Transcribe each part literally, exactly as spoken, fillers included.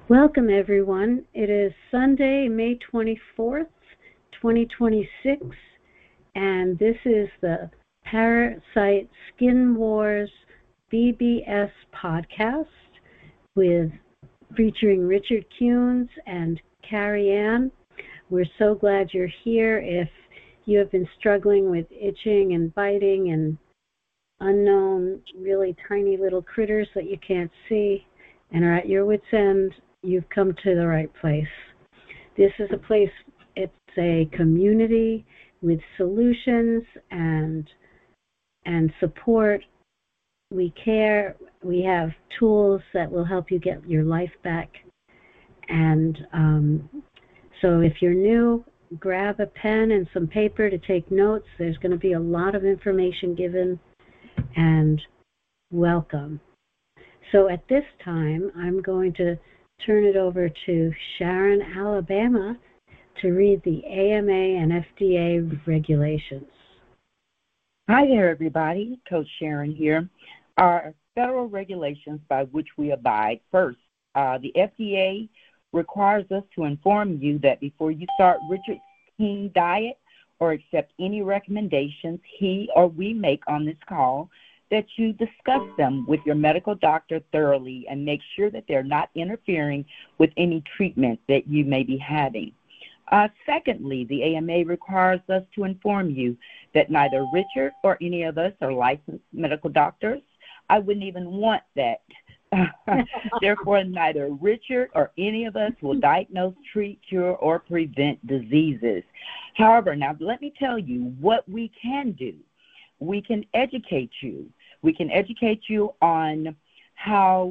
Welcome, everyone. It is Sunday, May twenty-fourth, twenty twenty-six, and this is the Parasite Skin Wars B B S podcast with featuring Richard Kuhns and Carrie Ann. We're so glad you're here. If you have been struggling with itching and biting and unknown, really tiny little critters that you can't see and are at your wit's end, you've come to the right place. This is a place, it's a community with solutions and and support. We care. We have tools that will help you get your life back. And um, so if you're new, grab a pen and some paper to take notes. There's going to be a lot of information given, and welcome. So at this time, I'm going to turn it over to Sharon, Alabama, to read the A M A and F D A regulations. Hi there, everybody. Coach Sharon here. Our federal regulations by which we abide. First, uh, the F D A requires us to inform you that before you start Richard's King diet or accept any recommendations he or we make on this call, that you discuss them with your medical doctor thoroughly and make sure that they're not interfering with any treatment that you may be having. Uh, secondly, the A M A requires us to inform you that neither Richard or any of us are licensed medical doctors. I wouldn't even want that. Therefore, neither Richard or any of us will diagnose, treat, cure, or prevent diseases. However, now let me tell you what we can do. We can educate you. We can educate you on how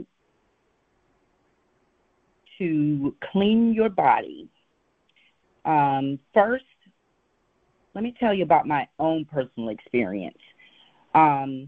to clean your body. Um, first, let me tell you about my own personal experience. Um,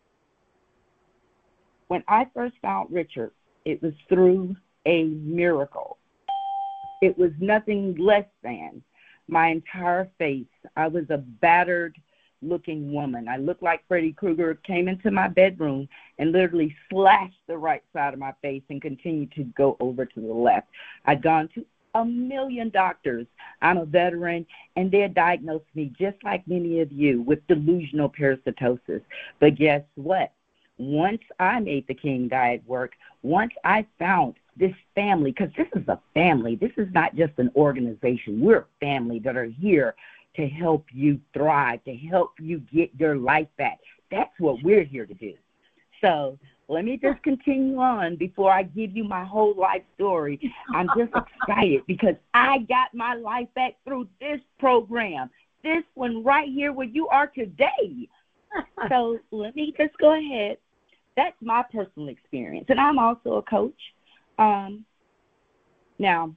when I first found Richard, it was through a miracle. It was nothing less than my entire face. I was a battered looking woman. I looked like Freddy Krueger, came into my bedroom and literally slashed the right side of my face and continued to go over to the left. I'd gone to a million doctors. I'm a veteran, and they had diagnosed me just like many of you with delusional parasitosis. But guess what? Once I made the King diet work, once I found this family, because this is a family. This is not just an organization. We're a family that are here to help you thrive, to help you get your life back. That's what we're here to do. So let me just continue on before I give you my whole life story. I'm just excited because I got my life back through this program, this one right here where you are today. So let me just go ahead. That's my personal experience. And I'm also a coach. Um, now,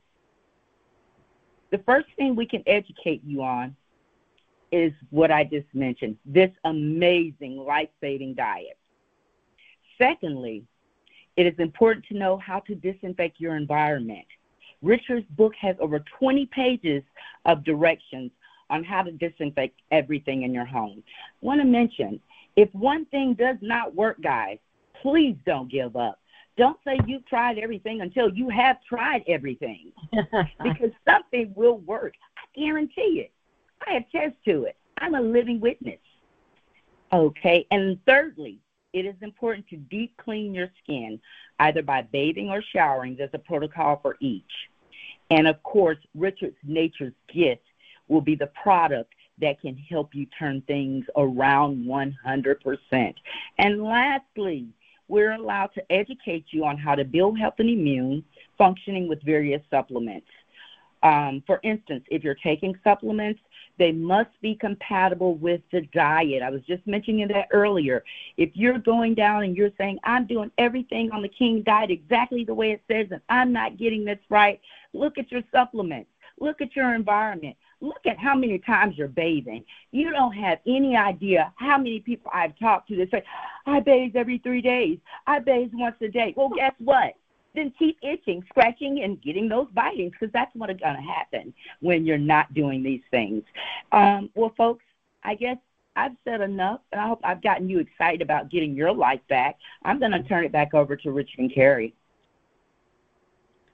the first thing we can educate you on is what I just mentioned, this amazing life-saving diet. Secondly, it is important to know how to disinfect your environment. Richard's book has over twenty pages of directions on how to disinfect everything in your home. I want to mention, if one thing does not work, guys, please don't give up. Don't say you've tried everything until you have tried everything, because something will work. I guarantee it. I attest to it. I'm a living witness. Okay, and thirdly, it is important to deep clean your skin, either by bathing or showering. There's a protocol for each. And of course, Richard's Nature's Gift will be the product that can help you turn things around one hundred percent. And lastly, we're allowed to educate you on how to build health and immune functioning with various supplements. Um, for instance, if you're taking supplements, they must be compatible with the diet. I was just mentioning that earlier. If you're going down and you're saying, I'm doing everything on the King diet exactly the way it says, and I'm not getting this right, look at your supplements. Look at your environment. Look at how many times you're bathing. You don't have any idea how many people I've talked to that say, I bathe every three days. I bathe once a day. Well, guess what? Then keep itching, scratching, and getting those bitings, because that's what's going to happen when you're not doing these things. Um, well, folks, I guess I've said enough, and I hope I've gotten you excited about getting your life back. I'm going to turn it back over to Richard and Carrie.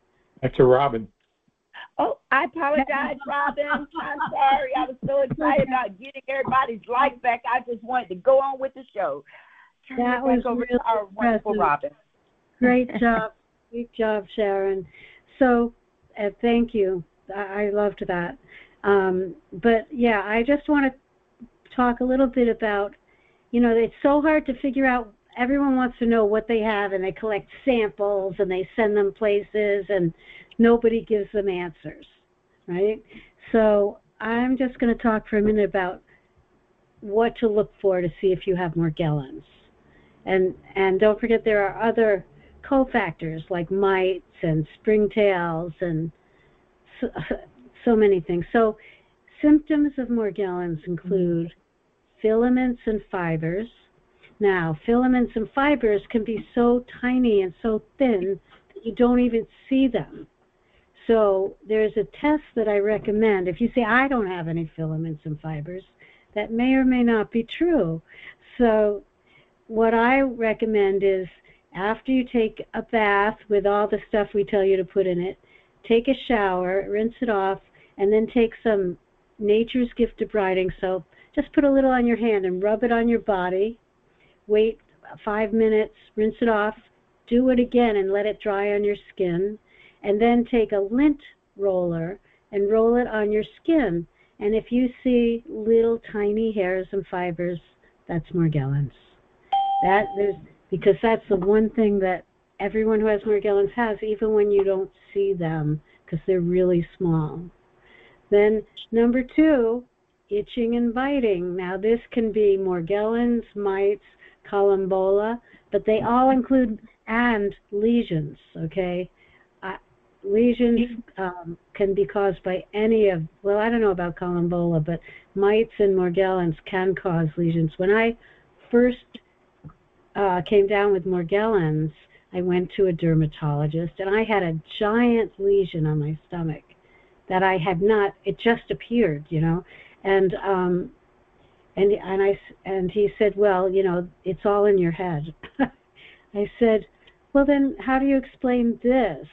That's a Robin. Oh, I apologize, Robin. I'm sorry. I was so excited about getting everybody's life back. I just wanted to go on with the show. Turn that it was back over really to our wonderful impressive. Robin. Great job. Great job, Sharon. So uh, thank you. I, I loved that. Um, but, yeah, I just want to talk a little bit about, you know, it's so hard to figure out. Everyone wants to know what they have, and they collect samples, and they send them places, and nobody gives them answers, right? So I'm just going to talk for a minute about what to look for to see if you have Morgellons. And, and don't forget there are other cofactors like mites and springtails and so, so many things. So symptoms of Morgellons include filaments and fibers. Now, filaments and fibers can be so tiny and so thin that you don't even see them. So there's a test that I recommend. If you say, I don't have any filaments and fibers, that may or may not be true. So what I recommend is after you take a bath with all the stuff we tell you to put in it, take a shower, rinse it off, and then take some Nature's Gift debriding soap. Just put a little on your hand and rub it on your body. Wait five minutes, rinse it off, do it again and let it dry on your skin, and then take a lint roller and roll it on your skin. And if you see little tiny hairs and fibers, that's Morgellons. That is, because that's the one thing that everyone who has Morgellons has, even when you don't see them, because they're really small. Then number two, itching and biting. Now this can be Morgellons, mites, columbola, but they all include and lesions, okay? Uh, lesions um, can be caused by any of, well, I don't know about columbola, but mites and Morgellons can cause lesions. When I first uh, came down with Morgellons, I went to a dermatologist, and I had a giant lesion on my stomach that I had not, it just appeared, you know, and um, And and I and he said, well, you know, it's all in your head. I said, well, then how do you explain this?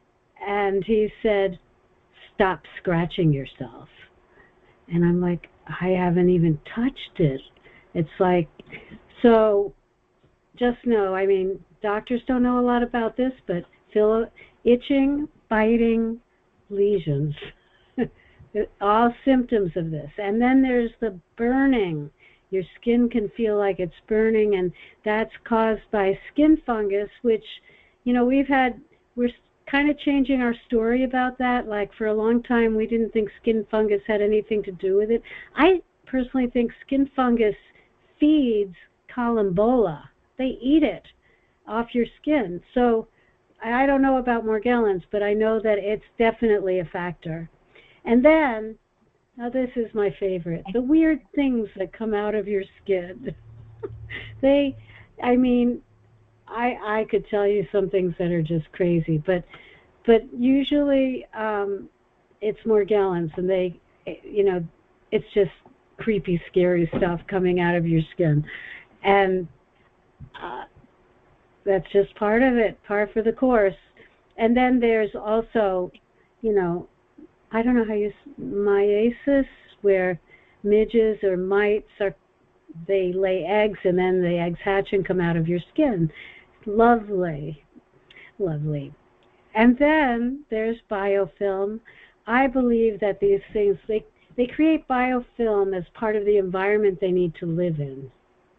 And he said, stop scratching yourself. And I'm like, I haven't even touched it. It's like, so just know, I mean, doctors don't know a lot about this, but feel itching, biting, lesions. All symptoms of this. And then there's the burning. Your skin can feel like it's burning, and that's caused by skin fungus, which, you know, we've had, we're kind of changing our story about that. Like for a long time, we didn't think skin fungus had anything to do with it. I personally think skin fungus feeds columbola. They eat it off your skin. So I don't know about Morgellons, but I know that it's definitely a factor. And then, now this is my favorite, the weird things that come out of your skin. They, I mean, I I could tell you some things that are just crazy, but but usually um, it's Morgellons, and they, you know, it's just creepy, scary stuff coming out of your skin. And uh, that's just part of it, par for the course. And then there's also, you know, I don't know how you, myiasis, where midges or mites are, they lay eggs and then the eggs hatch and come out of your skin. Lovely, lovely. And then there's biofilm. I believe that these things, they, they create biofilm as part of the environment they need to live in.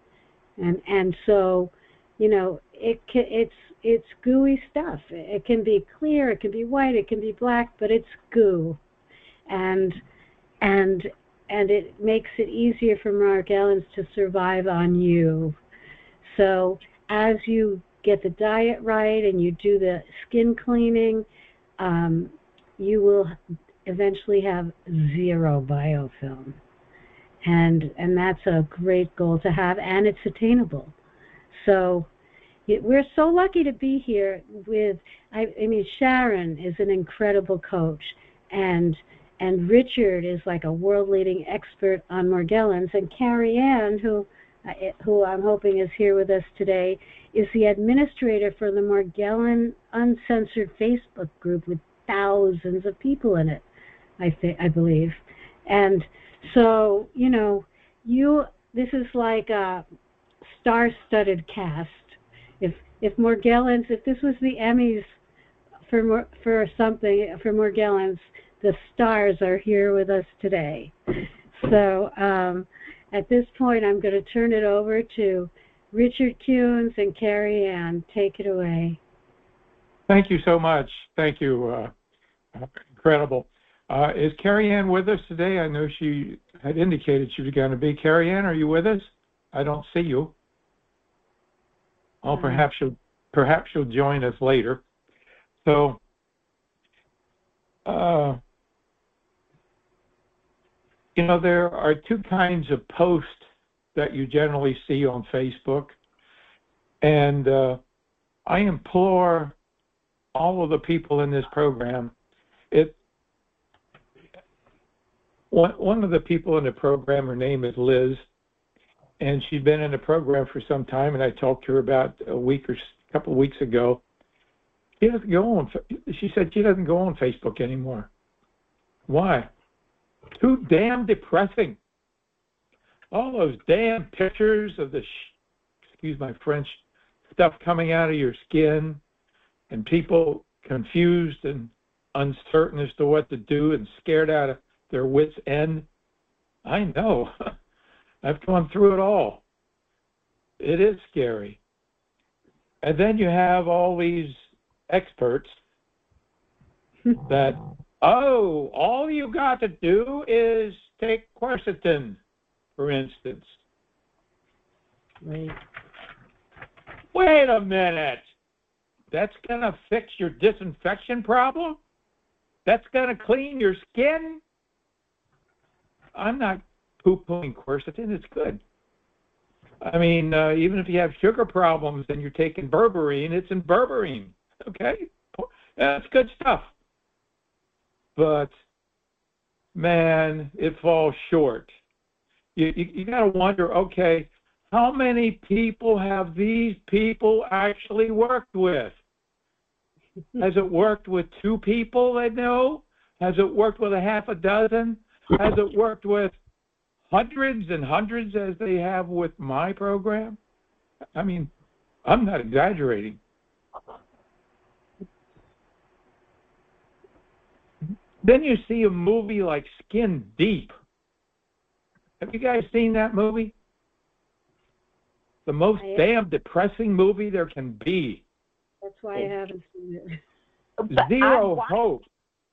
And and so, you know, it can, it's it's gooey stuff. It can be clear, it can be white, it can be black, but it's goo, and and and it makes it easier for Morgellons to survive on you. So as you get the diet right and you do the skin cleaning, um, you will eventually have zero biofilm, and and that's a great goal to have, and it's attainable. So we're so lucky to be here with, I, I mean, Sharon is an incredible coach, and and Richard is like a world-leading expert on Morgellons, and Carrie Ann, who, uh, who I'm hoping is here with us today, is the administrator for the Morgellon Uncensored Facebook group with thousands of people in it, I think, I believe. And so, you know, you this is like a star-studded cast. If if Morgellons, if this was the Emmys for for something for Morgellons, the stars are here with us today. So um, at this point, I'm going to turn it over to Richard Kuhns and Carrie Ann. Take it away. Thank you so much. Thank you. Uh, incredible. Uh, is Carrie Ann with us today? I know she had indicated she was going to be. Carrie Ann, are you with us? I don't see you. Oh, perhaps she'll perhaps she'll join us later. So, uh, you know, there are two kinds of posts that you generally see on Facebook, and uh, I implore all of the people in this program. It one one of the people in the program, her name is Liz, and she'd been in the program for some time, and I talked to her about a week or a couple of weeks ago. She doesn't go on. She said she doesn't go on Facebook anymore. Why? Too damn depressing. All those damn pictures of the, excuse my French, stuff coming out of your skin, and people confused and uncertain as to what to do and scared out of their wits' end. I know. I've gone through it all. It is scary. And then you have all these experts that, oh, all you got to do is take quercetin, for instance. Right. Wait a minute. That's going to fix your disinfection problem? That's going to clean your skin? I'm not poo-pooing quercetin. It's good. I mean, uh, even if you have sugar problems and you're taking berberine, it's in berberine. Okay? That's good stuff. But, man, it falls short. You, you, you got to wonder, okay, how many people have these people actually worked with? Has it worked with two people they know? Has it worked with a half a dozen? Has it worked with hundreds and hundreds as they have with my program? I mean, I'm not exaggerating. Then you see a movie like Skin Deep. Have you guys seen that movie? The most I, damn depressing movie there can be. That's why I haven't seen it. Zero hope.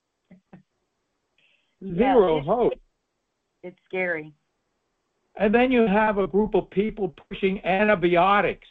Zero yeah, it's, hope. It's scary. And then you have a group of people pushing antibiotics,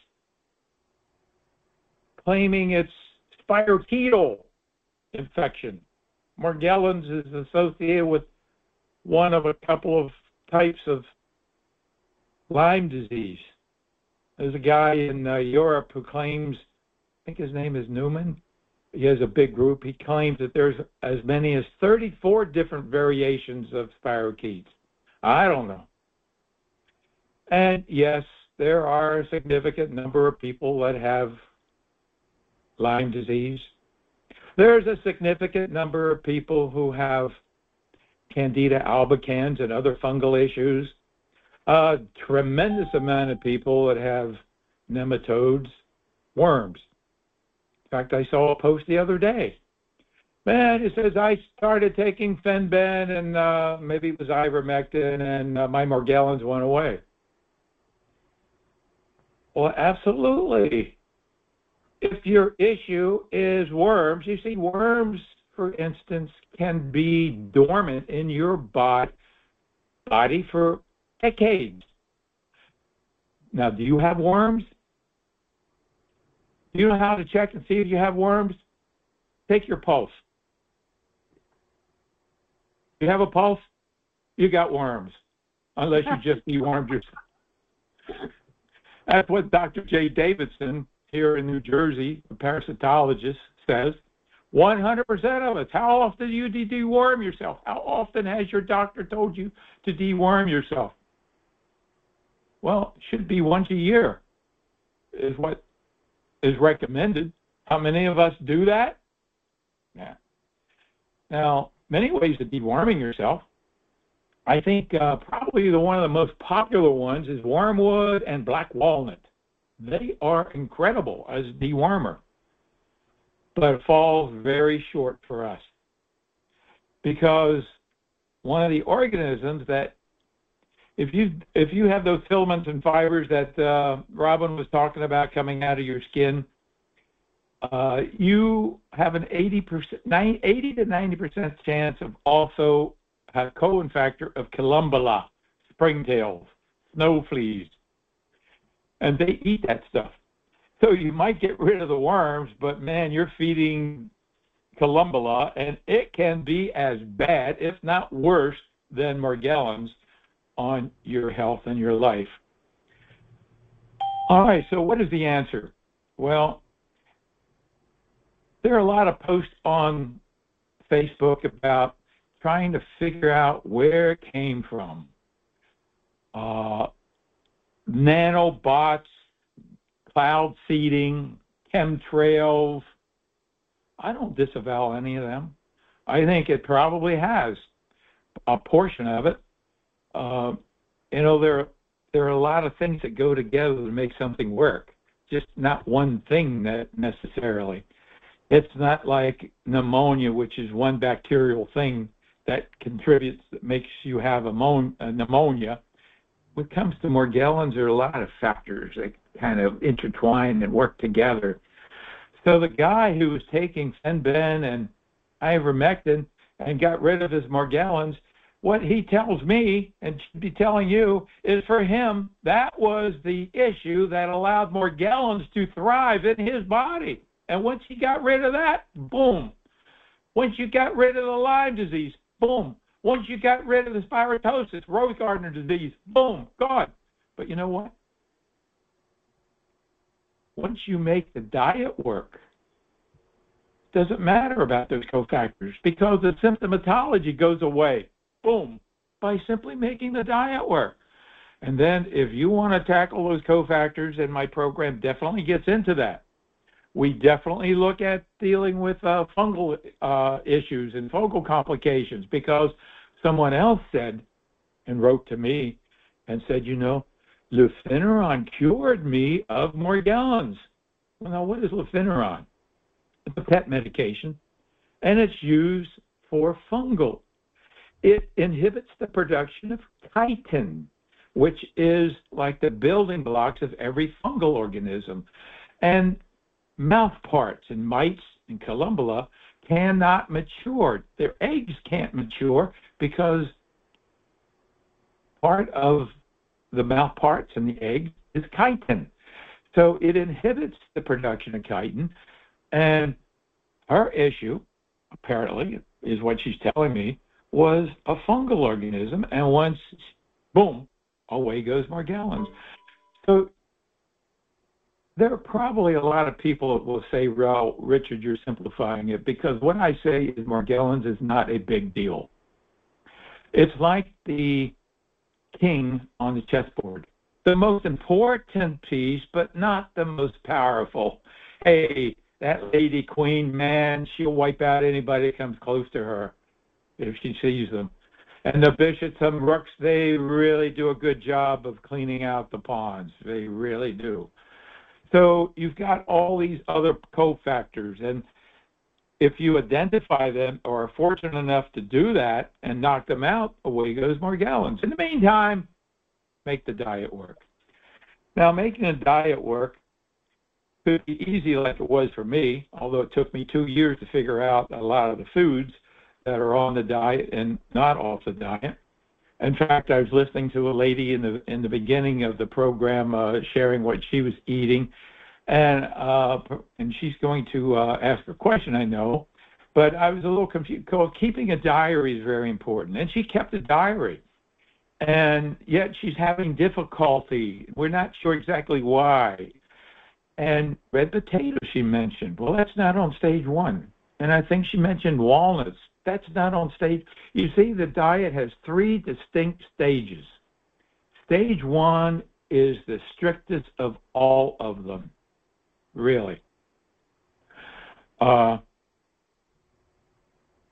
claiming it's spirochetal infection. Morgellons is associated with one of a couple of types of Lyme disease. There's a guy in uh, Europe who claims, I think his name is Newman. He has a big group. He claims that there's as many as thirty-four different variations of spirochetes. I don't know. And yes, there are a significant number of people that have Lyme disease. There's a significant number of people who have Candida albicans and other fungal issues. A tremendous amount of people that have nematodes, worms. In fact, I saw a post the other day. Man, it says I started taking Fenben and uh, maybe it was ivermectin and uh, my Morgellons went away. Well, absolutely. If your issue is worms, you see, worms, for instance, can be dormant in your body, body for decades. Now, do you have worms? Do you know how to check and see if you have worms? Take your pulse. You have a pulse? You got worms, unless you just dewormed yourself. That's what Doctor Jay Davidson here in New Jersey, a parasitologist, says. one hundred percent of us. How often do you de- deworm yourself? How often has your doctor told you to deworm yourself? Well, it should be once a year is what is recommended. How many of us do that? Yeah. Now, many ways of deworming yourself. I think uh, probably the one of the most popular ones is wormwood and black walnut. They are incredible as a dewormer, but it falls very short for us because one of the organisms that, if you if you have those filaments and fibers that uh, Robin was talking about coming out of your skin, uh, you have an eighty percent, eighty to ninety percent chance of also a co-infector of Columbella, springtails, snow fleas, and they eat that stuff. So you might get rid of the worms, but man, you're feeding Columbella, and it can be as bad, if not worse, than Morgellons on your health and your life. All right, so what is the answer? Well, there are a lot of posts on Facebook about trying to figure out where it came from. Uh, nanobots, cloud seeding, chemtrails. I don't disavow any of them. I think it probably has a portion of it. Uh, you know, there, there are a lot of things that go together to make something work, just not one thing that necessarily. It's not like pneumonia, which is one bacterial thing that contributes, that makes you have a pneumonia. When it comes to Morgellons, there are a lot of factors that kind of intertwine and work together. So the guy who was taking Fenben and ivermectin and got rid of his Morgellons, what he tells me and should be telling you is for him, that was the issue that allowed Morgellons to thrive in his body. And once he got rid of that, boom. Once you got rid of the Lyme disease, boom. Once you got rid of the spirotosis, rose gardener disease, boom, gone. But you know what? Once you make the diet work, it doesn't matter about those cofactors because the symptomatology goes away, boom, by simply making the diet work. And then if you want to tackle those cofactors, and my program definitely gets into that. We definitely look at dealing with uh, fungal uh, issues and fungal complications because someone else said and wrote to me and said, you know, Lufeneron cured me of Morgellons. Well, now, what is Lufeneron? It's a pet medication, and it's used for fungal. It inhibits the production of chitin, which is like the building blocks of every fungal organism. And mouth parts in mites and Columbella cannot mature. Their eggs can't mature because part of the mouth parts and the egg is chitin. So it inhibits the production of chitin. And her issue, apparently, is what she's telling me, was a fungal organism. And once, boom, away goes Morgellons. So there are probably a lot of people that will say, well, Richard, you're simplifying it, because what I say is Morgellons is not a big deal. It's like the king on the chessboard. The most important piece, but not the most powerful. Hey, that lady queen, man, she'll wipe out anybody that comes close to her if she sees them. And the bishops and rooks, they really do a good job of cleaning out the pawns. They really do. So you've got all these other cofactors, and if you identify them or are fortunate enough to do that and knock them out, away goes Morgellons. In the meantime, make the diet work. Now, making a diet work could be easy like it was for me, although it took me two years to figure out a lot of the foods that are on the diet and not off the diet. In fact, I was listening to a lady in the in the beginning of the program uh, sharing what she was eating, and uh, and she's going to uh, ask a question, I know, but I was a little confused. Keeping a diary is very important, and she kept a diary, and yet she's having difficulty. We're not sure exactly why. And red potato, she mentioned. Well, that's not on stage one, and I think she mentioned walnuts. That's not on stage. You see, the diet has three distinct stages. Stage one is the strictest of all of them, really. Uh,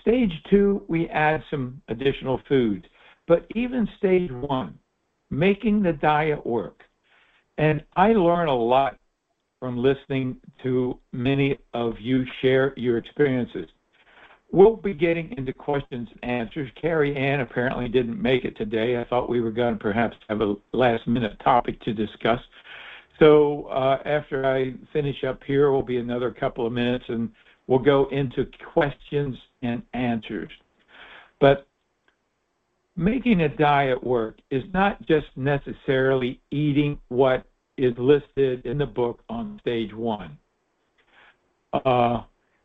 Stage two, we add some additional foods. But even stage one, making the diet work. And I learn a lot from listening to many of you share your experiences. We'll be getting into questions and answers. Carrie Ann apparently didn't make it today. I thought we were going to perhaps have a last-minute topic to discuss. So uh, after I finish up here, will be another couple of minutes, and we'll go into questions and answers. But making a diet work is not just necessarily eating what is listed in the book on stage one. Uh,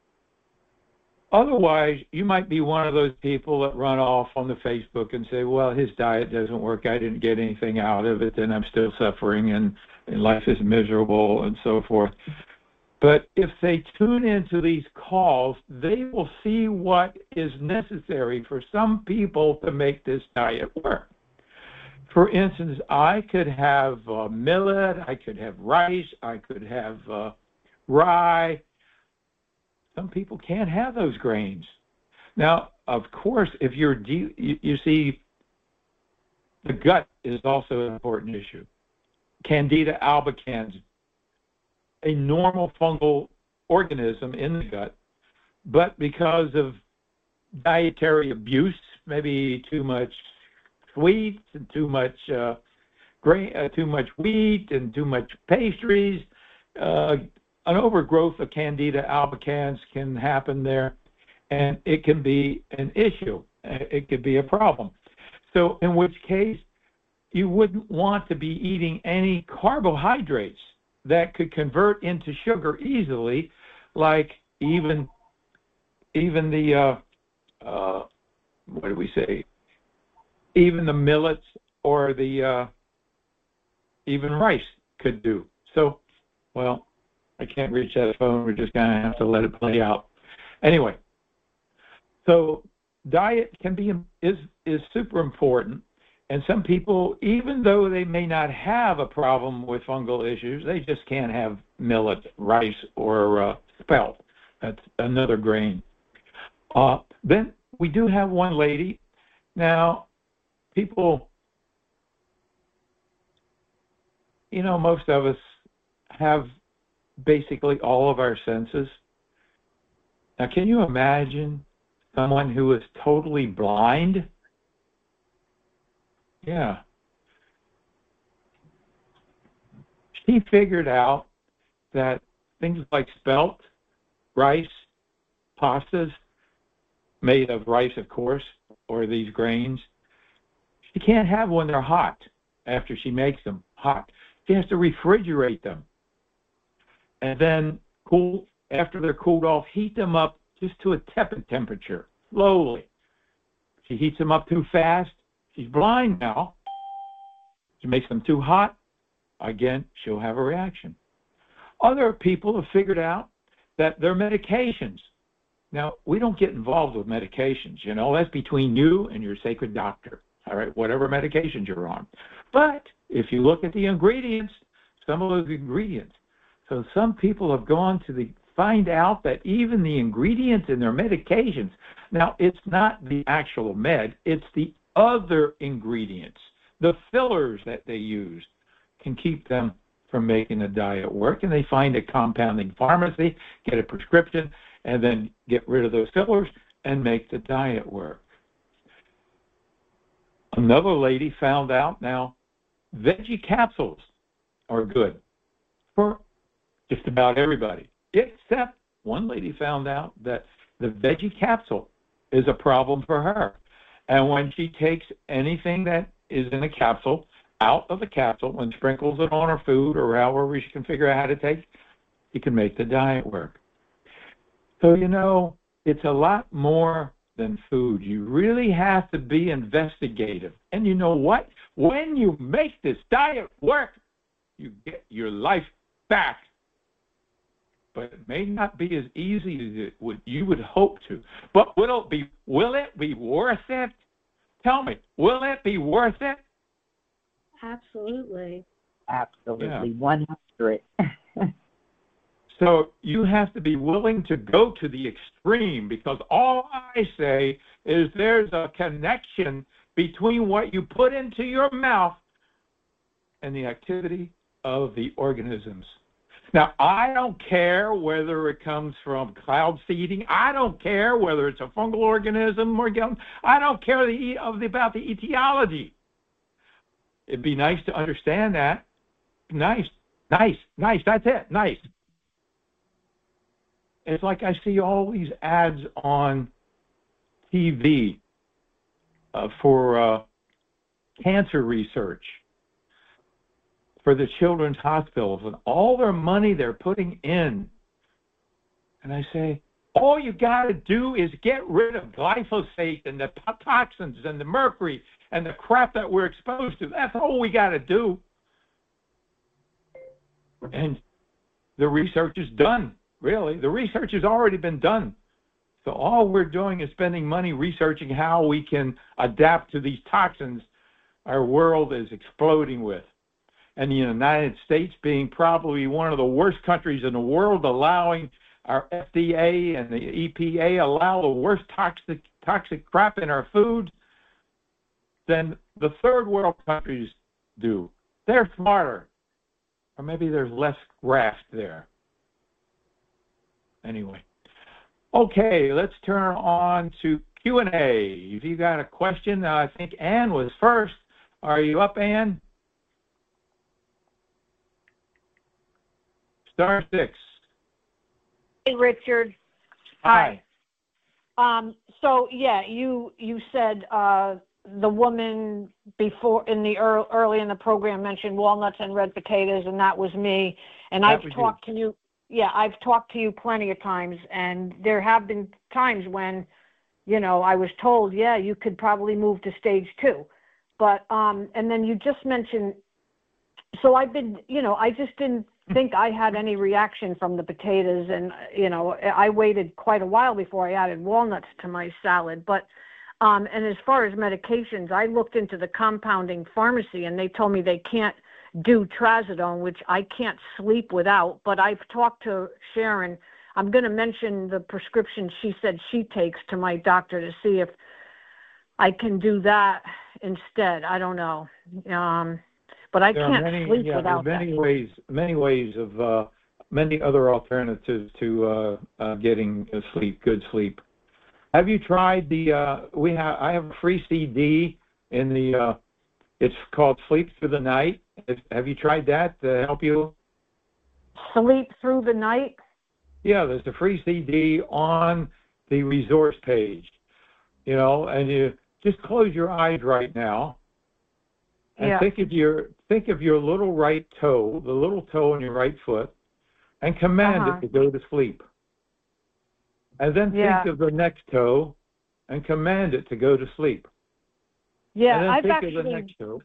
otherwise, you might be one of those people that run off on the Facebook and say, well, his diet doesn't work, I didn't get anything out of it, and I'm still suffering, and, and life is miserable, and so forth. But if they tune into these calls, they will see what is necessary for some people to make this diet work. For instance, I could have uh, millet, I could have rice, I could have uh, rye. Some people can't have those grains. Now, of course, if you're, de- you, you see, the gut is also an important issue. Candida albicans, a normal fungal organism in the gut, but because of dietary abuse, maybe too much sweets and too much uh, grain, uh, too much wheat and too much pastries, uh, an overgrowth of Candida albicans can happen there, and it can be an issue. It could be a problem. So in which case, you wouldn't want to be eating any carbohydrates that could convert into sugar easily, like even even the uh, uh, what do we say? Even the millets or the uh, even rice could do. So, well, I can't reach that phone. We're just gonna have to let it play out. Anyway, so diet can be is is super important. And some people, even though they may not have a problem with fungal issues, they just can't have millet, rice, or uh, spelt. That's another grain. Uh, then we do have one lady. Now, people, you know, most of us have basically all of our senses. Now, can you imagine someone who is totally blind? Yeah. She figured out that things like spelt, rice, pastas, made of rice, of course, or these grains, she can't have when they're hot after she makes them hot. She has to refrigerate them. And then cool, after they're cooled off, heat them up just to a tepid temperature, slowly. She heats them up too fast. She's blind now. She makes them too hot. Again, she'll have a reaction. Other people have figured out that their medications. Now, we don't get involved with medications, you know. That's between you and your sacred doctor, all right, whatever medications you're on. But if you look at the ingredients, some of those ingredients. So some people have gone to the find out that even the ingredients in their medications, now it's not the actual med, it's the other ingredients, the fillers that they use, can keep them from making the diet work. And they find a compounding pharmacy, get a prescription, and then get rid of those fillers and make the diet work. Another lady found out now veggie capsules are good for just about everybody, except one lady found out that the veggie capsule is a problem for her. And when she takes anything that is in a capsule out of the capsule and sprinkles it on her food or however she can figure out how to take, she can make the diet work. So, you know, it's a lot more than food. You really have to be investigative. And you know what? When you make this diet work, you get your life back. But it may not be as easy as it would, you would hope to. But will it be, will it be worth it? Tell me, will it be worth it? Absolutely. Absolutely, Yeah. one hundred. So you have to be willing to go to the extreme, because all I say is there's a connection between what you put into your mouth and the activity of the organisms. Now, I don't care whether it comes from cloud seeding. I don't care whether it's a fungal organism or I don't care the, of the, about the etiology. It'd be nice to understand that. Nice, nice, nice. That's it. Nice. It's like I see all these ads on T V uh, for uh, cancer research for the children's hospitals and all their money they're putting in. And I say, all you got to do is get rid of glyphosate and the toxins and the mercury and the crap that we're exposed to. That's all we got to do. And the research is done, really. The research has already been done. So all we're doing is spending money researching how we can adapt to these toxins our world is exploding with. And the United States being probably one of the worst countries in the world, allowing our F D A and the E P A allow the worst toxic toxic crap in our food than the third world countries do. They're smarter. Or maybe there's less graft there. Anyway. Okay, let's turn on to Q and A. If you got a question, uh, I think Ann was first. Are you up, Ann? Star six. Hey, Richard. Hi. Hi. Um, so yeah, you you said uh, the woman before in the early, early in the program mentioned walnuts and red potatoes, and that was me. And That I've was talked you. to you. Yeah, I've talked to you plenty of times, and there have been times when, you know, I was told, yeah, you could probably move to stage two, but um, and then you just mentioned. So I've been, you know, I just didn't think I had any reaction from the potatoes, and you know I waited quite a while before I added walnuts to my salad. But um, and as far as medications, I looked into the compounding pharmacy, and they told me they can't do trazodone, which I can't sleep without. But I've talked to Sharon. I'm going to mention the prescription she said she takes to my doctor to see if I can do that instead. I don't know. Um, But I There are can't many, sleep yeah, without there are many that. ways, many ways of, uh, many other alternatives to uh, uh, getting uh, sleep, good sleep. Have you tried the? Uh, we have. I have a free C D in the. Uh, it's called Sleep Through the Night. Have you tried that to help you? Sleep through the night? Yeah, there's a free C D on the resource page. You know, and you just close your eyes right now. And Yeah. think of your think of your little right toe, the little toe on your right foot, and command Uh-huh. it to go to sleep. And then Yeah. think of the next toe and command it to go to sleep. Yeah, and then I've think actually of the next toe.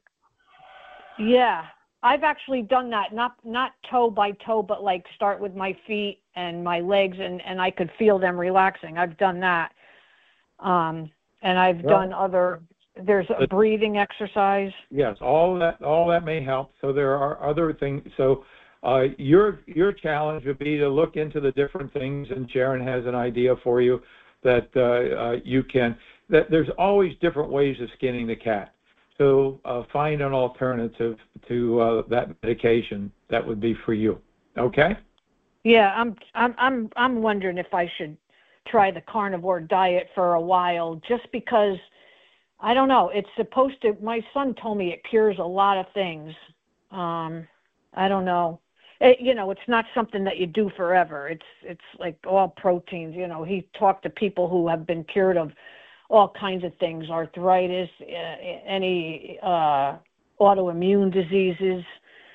Yeah. I've actually done that, not not toe by toe, but like start with my feet and my legs, and, and I could feel them relaxing. I've done that. Um, and I've Well, done other, there's a but- breathing exercise. Yes, all that all that may help. So there are other things. So uh, your your challenge would be to look into the different things, and Sharon has an idea for you that uh, uh, you can. That there's always different ways of skinning the cat. So uh, find an alternative to uh, that medication that would be for you. Okay. Yeah, I'm I'm I'm I'm wondering if I should try the carnivore diet for a while, just because I don't know. It's supposed to. My son told me it cures a lot of things. Um, I don't know. It, you know, it's not something that you do forever. It's it's like all proteins. You know, he talked to people who have been cured of all kinds of things: arthritis, uh, any uh, autoimmune diseases.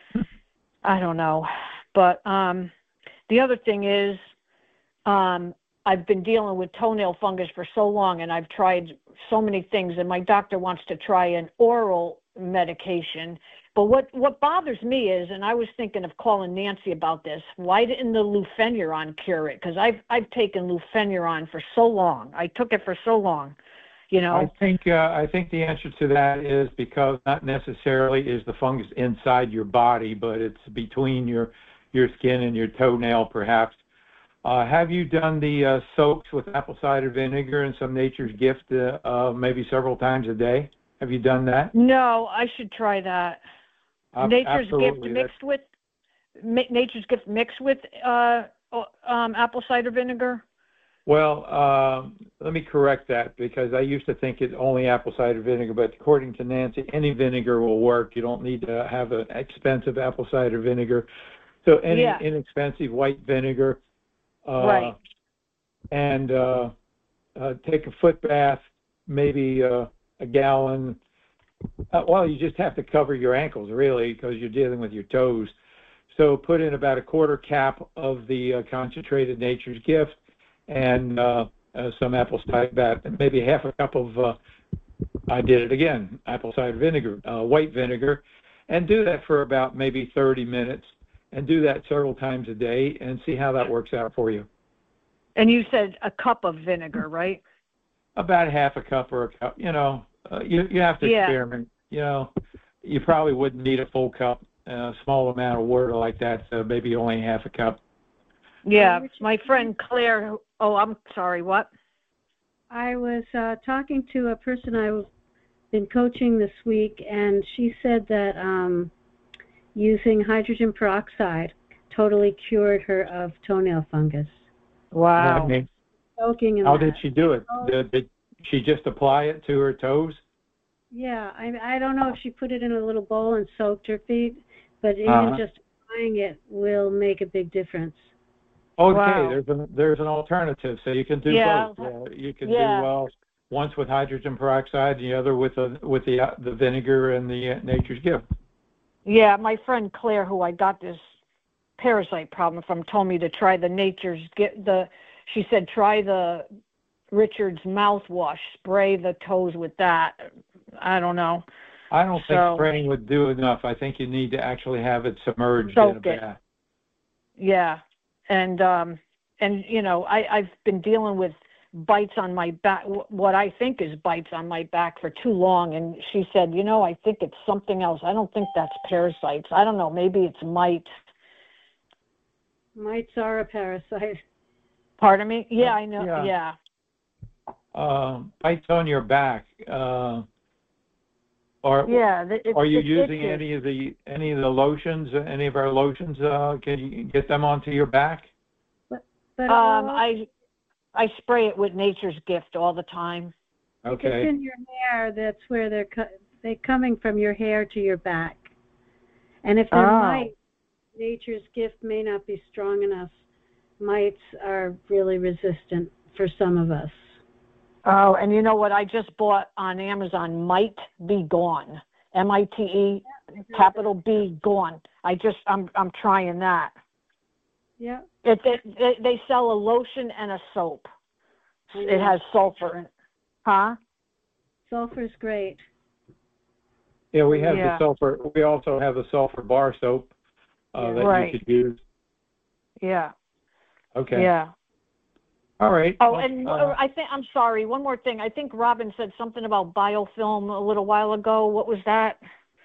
I don't know, but um, the other thing is, um, I've been dealing with toenail fungus for so long, and I've tried so many things, and my doctor wants to try an oral medication. But what, what bothers me is, and I was thinking of calling Nancy about this, why didn't the Lufenuron cure it? Because I've, I've taken Lufenuron for so long. I took it for so long, you know. I think uh, I think the answer to that is because not necessarily is the fungus inside your body, but it's between your your skin and your toenail, perhaps. Uh, have you done the uh, soaks with apple cider vinegar and some Nature's Gift uh, uh, maybe several times a day? Have you done that? No, I should try that. Uh, Nature's absolutely. Gift mixed with mi- Nature's Gift mixed with uh, um, apple cider vinegar. Well, uh, let me correct that, because I used to think it only apple cider vinegar, but according to Nancy, any vinegar will work. You don't need to have an expensive apple cider vinegar. So any Yeah. inexpensive white vinegar. Uh, Right. And uh, uh, take a foot bath, maybe uh, a gallon. Uh, well, you just have to cover your ankles, really, because you're dealing with your toes. So put in about a quarter cap of the uh, concentrated Nature's Gift and uh, uh, some apple cider bath, maybe half a cup of, uh, I did it again, apple cider vinegar, uh, white vinegar, and do that for about maybe thirty minutes, and do that several times a day, and see how that works out for you. And you said a cup of vinegar, right? About half a cup or a cup, you know, uh, you, you have to Yeah. experiment, you know, you probably wouldn't need a full cup, a uh, small amount of water like that, so maybe only half a cup. Yeah, my friend Claire, oh, I'm sorry, what? I was uh, talking to a person I've been coaching this week, and she said that um, using hydrogen peroxide totally cured her of toenail fungus. Wow. I mean, Soaking in how that. did she do it? Did, did she just apply it to her toes? Yeah, I I don't know if she put it in a little bowl and soaked her feet, but even Uh-huh. just applying it will make a big difference. Okay, Wow. there's an there's an alternative, so you can do Yeah. both. Uh, you can Yeah. do uh, once with hydrogen peroxide, and the other with the with the uh, the vinegar and the uh, Nature's Gift. Yeah, my friend Claire, who I got this parasite problem from, told me to try the Nature's Gift. The she said try the Richard's mouthwash. Spray the toes with that. I don't know. I don't think So- spraying would do enough. I think you need to actually have it submerged Soak in a it. bath. Yeah, and um, and you know, I I've been dealing with bites on my back, what I think is bites on my back for too long. And she said, you know, I think it's something else. I don't think that's parasites. I don't know. Maybe it's mites. Mites are a parasite. Pardon me? Yeah, Uh, I know. yeah. Yeah. Uh, bites on your back. Uh, are Yeah. th- It, are you it using itches. any of the any of the lotions? Any of our lotions? Uh, can you get them onto your back? But Um, all- I I spray it with Nature's Gift all the time. if Okay. it's in your hair, that's where they're co- they're coming from your hair to your back. And if they're Oh. mites, Nature's Gift may not be strong enough. Mites are really resistant for some of us. Oh, and you know what? I just bought on Amazon, Might Be Gone. M I T E, capital B, Gone. I just, I'm, I'm trying that. Yeah. It, it, it, they sell a lotion and a soap. I It know. has sulfur in it. Huh? Sulfur's great. Yeah, we have Yeah. the sulfur. We also have the sulfur bar soap uh, Yeah. that Right. you could use. Yeah. Okay. Yeah. All right. Oh, Well, and uh, I think, I'm sorry, one more thing. I think Robin said something about biofilm a little while ago. What was that?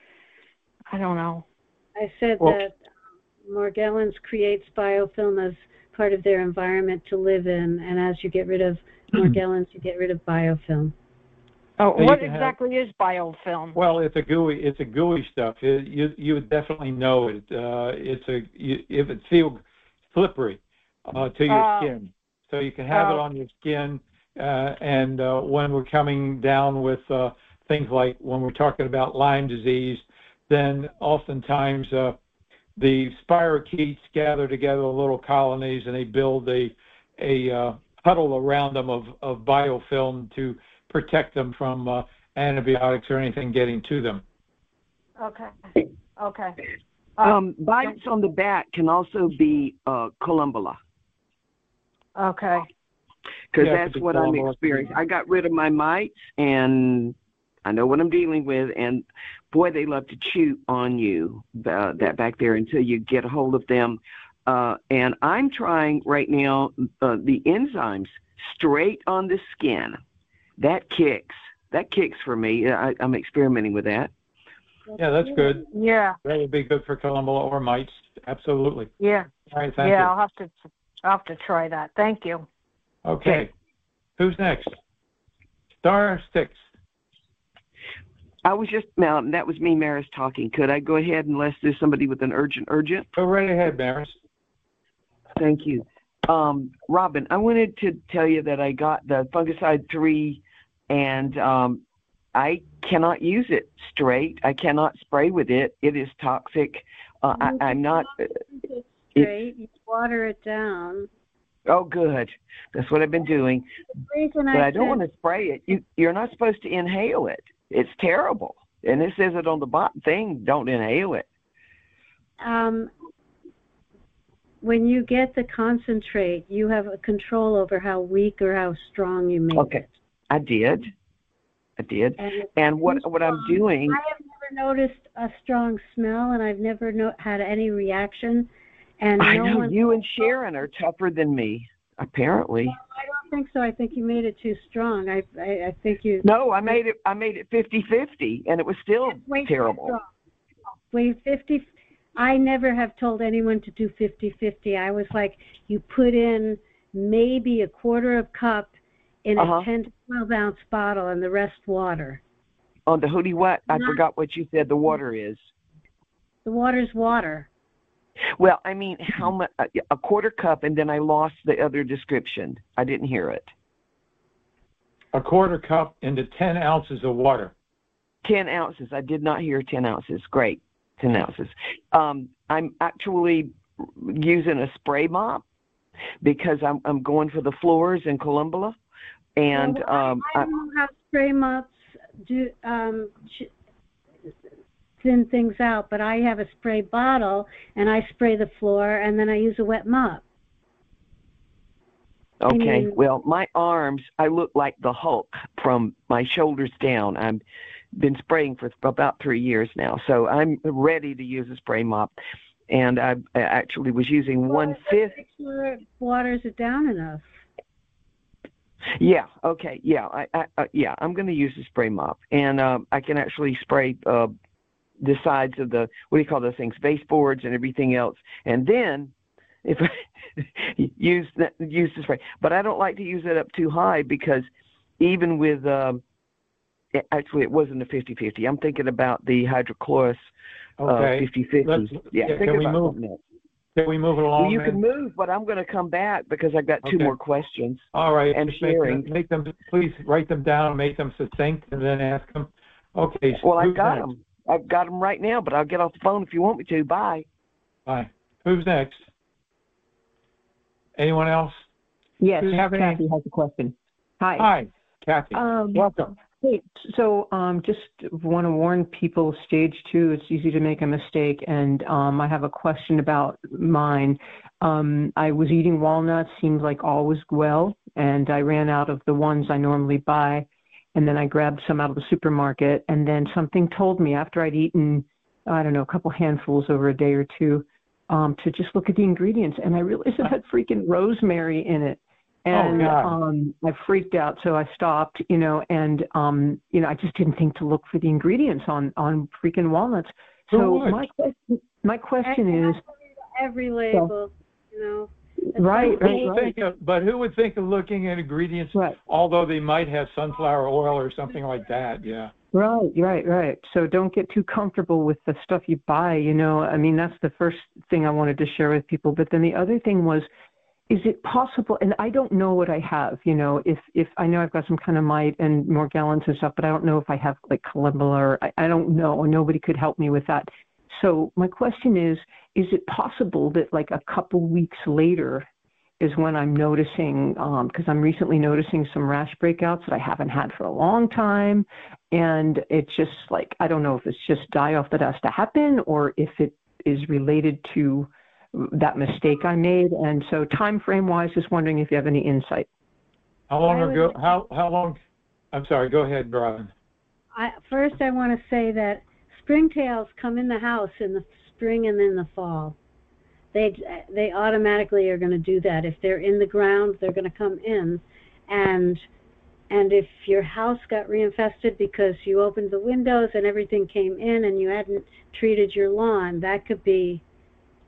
I don't know. I said Well- that um, Morgellons creates biofilm as part of their environment to live in, and as you get rid of Morgellons, you get rid of biofilm. Oh, So you what can have- exactly is biofilm? well, it's a gooey. It's a gooey stuff. It, you you would definitely know it. Uh, it's a you, if it feels slippery uh, to your Oh. skin, so you can have it Oh. on your skin. Uh, and uh, when we're coming down with uh, things like when we're talking about Lyme disease, then oftentimes uh, the spirochetes gather together little colonies and they build a a uh, huddle around them of, of biofilm to protect them from uh, antibiotics or anything getting to them. Okay. Okay. Uh, Um, bites on the back can also be uh, columbella, okay. because Yeah, it that's could be what I'm columbella. experiencing. I got rid of my mites, and I know what I'm dealing with. And boy, they love to chew on you, uh, that back there, until you get a hold of them. Uh, and I'm trying right now uh, the enzymes straight on the skin. That kicks. That kicks for me. I, I'm experimenting with that. Yeah, that's good. Yeah. That would be good for columbella or mites. Absolutely. Yeah. All right, thank yeah, you. I'll have to I'll have to try that. Thank you. Okay. Who's next? Star six. I was just, now, that was me, Maris, talking. Could I go ahead unless there's somebody with an urgent, urgent? Go right ahead, Maris. Thank you. Um, Robin, I wanted to tell you that I got the fungicide three, and um, I cannot use it straight. I cannot spray with it. It is toxic. Uh, I, I'm not. It's straight. You water it down. Oh, good. That's what I've been doing. The reason But I, I don't said, want to spray it. You, you're not supposed to inhale it. It's terrible. And it says it on the bottom thing, don't inhale it. um, when you get the concentrate, you have a control over how weak or how strong you make Okay. it. I did. I did. And, it's And what too what I'm strong. doing, I have never noticed a strong smell, and I've never no, had any reaction. And I no know one, you and Sharon are tougher than me, apparently. I don't think so. I think you made it too strong. I I, I think you. No, I made it I made it fifty-fifty, and it was still Way too terrible. strong. Wait, fifty. I never have told anyone to do fifty-fifty. I was like, you put in maybe a quarter of cup in Uh-huh. a ten to twelve ounce bottle, and the rest water. On the hootie what? I Not- forgot what you said the water is. The water's water. Well, I mean, how much? A quarter cup, and then I lost the other description. I didn't hear it. A quarter cup into ten ounces of water. Ten ounces. I did not hear ten ounces. Great, ten ounces. Um, I'm actually using a spray mop because I'm I'm going for the floors in Columbia, and Well, I- um, I, I, don't know how spray mops do um, ch- thin things out, but I have a spray bottle, and I spray the floor, and then I use a wet mop. okay. mean- Well, my arms, I look like the Hulk from my shoulders down. I've been spraying for about three years now, so I'm ready to use a spray mop. And I I actually was using one fifth. Make sure it waters it down enough. Yeah. Okay. Yeah. I, I uh, yeah. I'm going to use the spray mop, and um, I can actually spray uh, the sides of the what do you call those things, baseboards and everything else, and then if I use the, use the spray. But I don't like to use it up too high because even with um, it, actually it wasn't a fifty-fifty. I'm thinking about the hydrochlorous uh, Okay. fifty-fifty. Let's- Yeah. yeah, thinking can we about move- something else. Can we move it along? Well, you then? can move, but I'm going to come back because I've got two Okay. more questions. All right. and just make sharing. them, make them, please write them down, make them succinct, and then ask them. Okay. Well, I've who's got next? them. I've got them right now, but I'll get off the phone if you want me to. Bye. Bye. Who's next? Anyone else? Yes, Do you have any- Kathy has a question. Hi. Hi, Kathy. Um, Welcome. Hey, so um, just want to warn people, stage two, it's easy to make a mistake, and um, I have a question about mine. Um, I was eating walnuts, seemed like all was well, and I ran out of the ones I normally buy, and then I grabbed some out of the supermarket, and then something told me after I'd eaten, I don't know, a couple handfuls over a day or two, um, to just look at the ingredients, and I realized it had freaking rosemary in it. And Oh, God. um, I freaked out, so I stopped, you know, and, um, you know, I just didn't think to look for the ingredients on, on freaking walnuts. Who So would? my question, my question And is, every label, you know. It's right, like- Who right, would right, think of, but who would think of looking at ingredients, right, although they might have sunflower oil or something like that? Yeah. right, right, right. So don't get too comfortable with the stuff you buy, you know. I mean, that's the first thing I wanted to share with people. But then the other thing was, is it possible, and I don't know what I have, you know, if, if I know I've got some kind of mite and Morgellons and stuff, but I don't know if I have like Columbia or I, I don't know, nobody could help me with that. So my question is, is it possible that like a couple weeks later is when I'm noticing, um, because I'm recently noticing some rash breakouts that I haven't had for a long time, and it's just like, I don't know if it's just die-off that has to happen or if it is related to that mistake I made. And so time frame wise, just wondering if you have any insight. How long I would- ago? How how long? I'm sorry. Go ahead, Robin. I, first, I want to say that springtails come in the house in the spring and in the fall. They they automatically are going to do that. If they're in the ground, they're going to come in, and and if your house got reinfested because you opened the windows and everything came in and you hadn't treated your lawn, that could be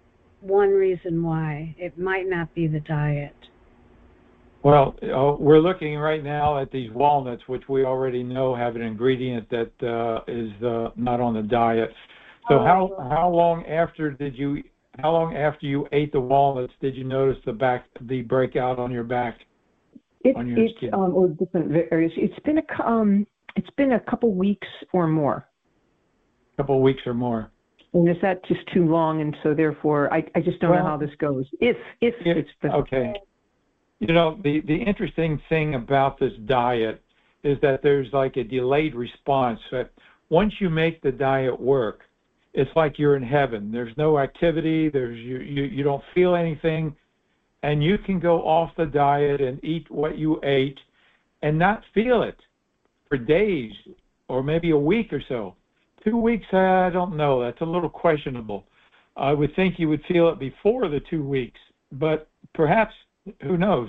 one reason why. It might not be the diet. Well, uh, we're looking right now at these walnuts, which we already know have an ingredient that uh, is uh, not on the diet. So Oh, how how long after did you how long after you ate the walnuts did you notice the back the breakout on your back? It, on your it's skin? um, or different areas. It's been a cou- um, it's been a couple weeks or more. A couple of weeks or more. And is that just too long? And so therefore, I, I just don't Well, know how this goes. If if Yeah, it's the okay. You know, the, the interesting thing about this diet is that there's like a delayed response. That once you make the diet work, it's like you're in heaven. There's no activity. There's you, you, you don't feel anything. And you can go off the diet and eat what you ate and not feel it for days or maybe a week or so. Two weeks, I don't know. That's a little questionable. I would think you would feel it before the two weeks, but perhaps, who knows?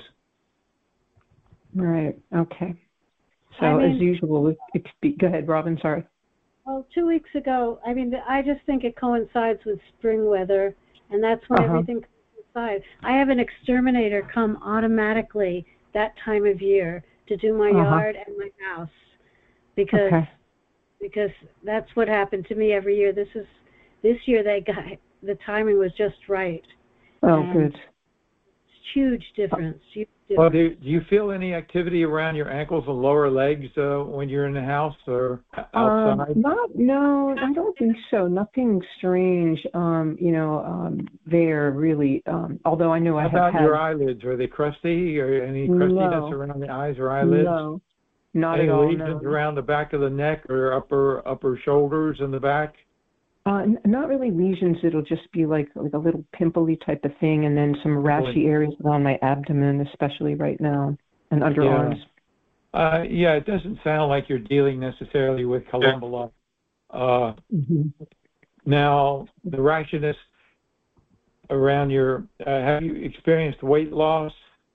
right. Okay. So I mean- as usual, it, it, be- go ahead, Robin. Sorry. Well, two weeks ago, I mean, I just think it coincides with spring weather, and that's when Uh-huh. everything coincides. I have an exterminator come automatically that time of year to do my Uh-huh. yard and my house, because Okay. because that's what happened to me every year. This is this year they got the timing was just right. Oh, and good. It's huge difference. Huge Well, difference. do, do you feel any activity around your ankles and lower legs uh, when you're in the house or outside? Um, not, no, I don't think so. Nothing strange, um, you know, um, there really. Um, although I know How I have about had. your eyelids? Are they crusty or any crustiness No. around the eyes or eyelids? No, not Any at all. lesions No. around the back of the neck or upper upper shoulders in the back? Uh, n- not really lesions. It'll just be like like a little pimply type of thing, and then some rashy areas around my abdomen, especially right now, and underarms. Uh, yeah, it doesn't sound like you're dealing necessarily with columbella. Uh, Mm-hmm. now, the rashiness around your, uh, have you experienced weight loss?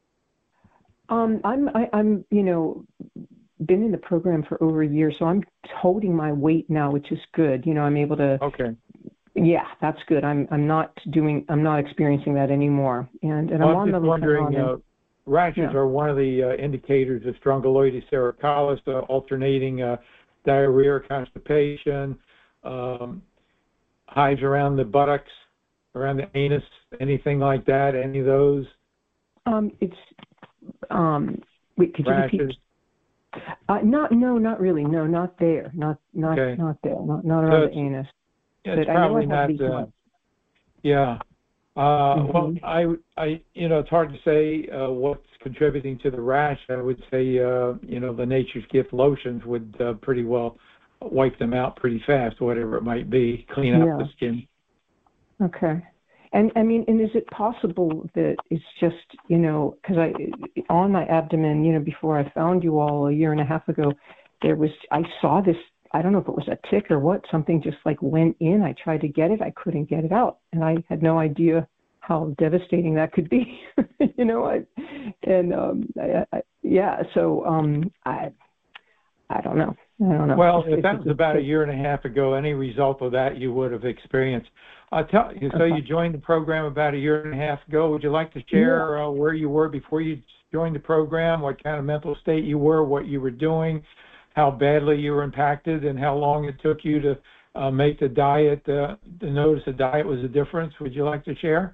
Um, I'm I, I'm you know been in the program for over a year, so I'm holding my weight now, which is good. You know, I'm able to. Okay. Yeah, that's good. I'm I'm not doing I'm not experiencing that anymore, and and Well, I'm I'm on just the wondering, uh, rashes Yeah. are one of the uh, indicators of strongyloides cervicalis, uh, alternating uh, diarrhea or constipation, um, hives around the buttocks, around the anus, anything like that, any of those um it's um wait could you rashes? repeat? Uh, not no not really no not there not not Okay. not there not not So around the it's- anus. Yeah, it's But I know probably I have not. these Uh, ones. yeah. Uh, Well, Mhm. I, I, you know, it's hard to say uh, what's contributing to the rash. I would say, uh, you know, the Nature's Gift lotions would uh, pretty well wipe them out pretty fast, whatever it might be, clean up Yeah. the skin. Okay. And I mean, and is it possible that it's just, you know, because I, on my abdomen, you know, before I found you all a year and a half ago, there was, I saw this, I don't know if it was a tick or what, something just like went in. I tried to get it, I couldn't get it out. And I had no idea how devastating that could be, you know, I, and um, I, I, yeah, so um, I, I don't know. I don't know. Well, If- if that if was it's about a just- year and a half ago, any result of that you would have experienced. Uh, tell, so Okay. you joined the program about a year and a half ago. Would you like to share uh, where you were before you joined the program, what kind of mental state you were, what you were doing, how badly you were impacted, and how long it took you to uh, make the diet, uh, to notice the diet was a difference? Would you like to share?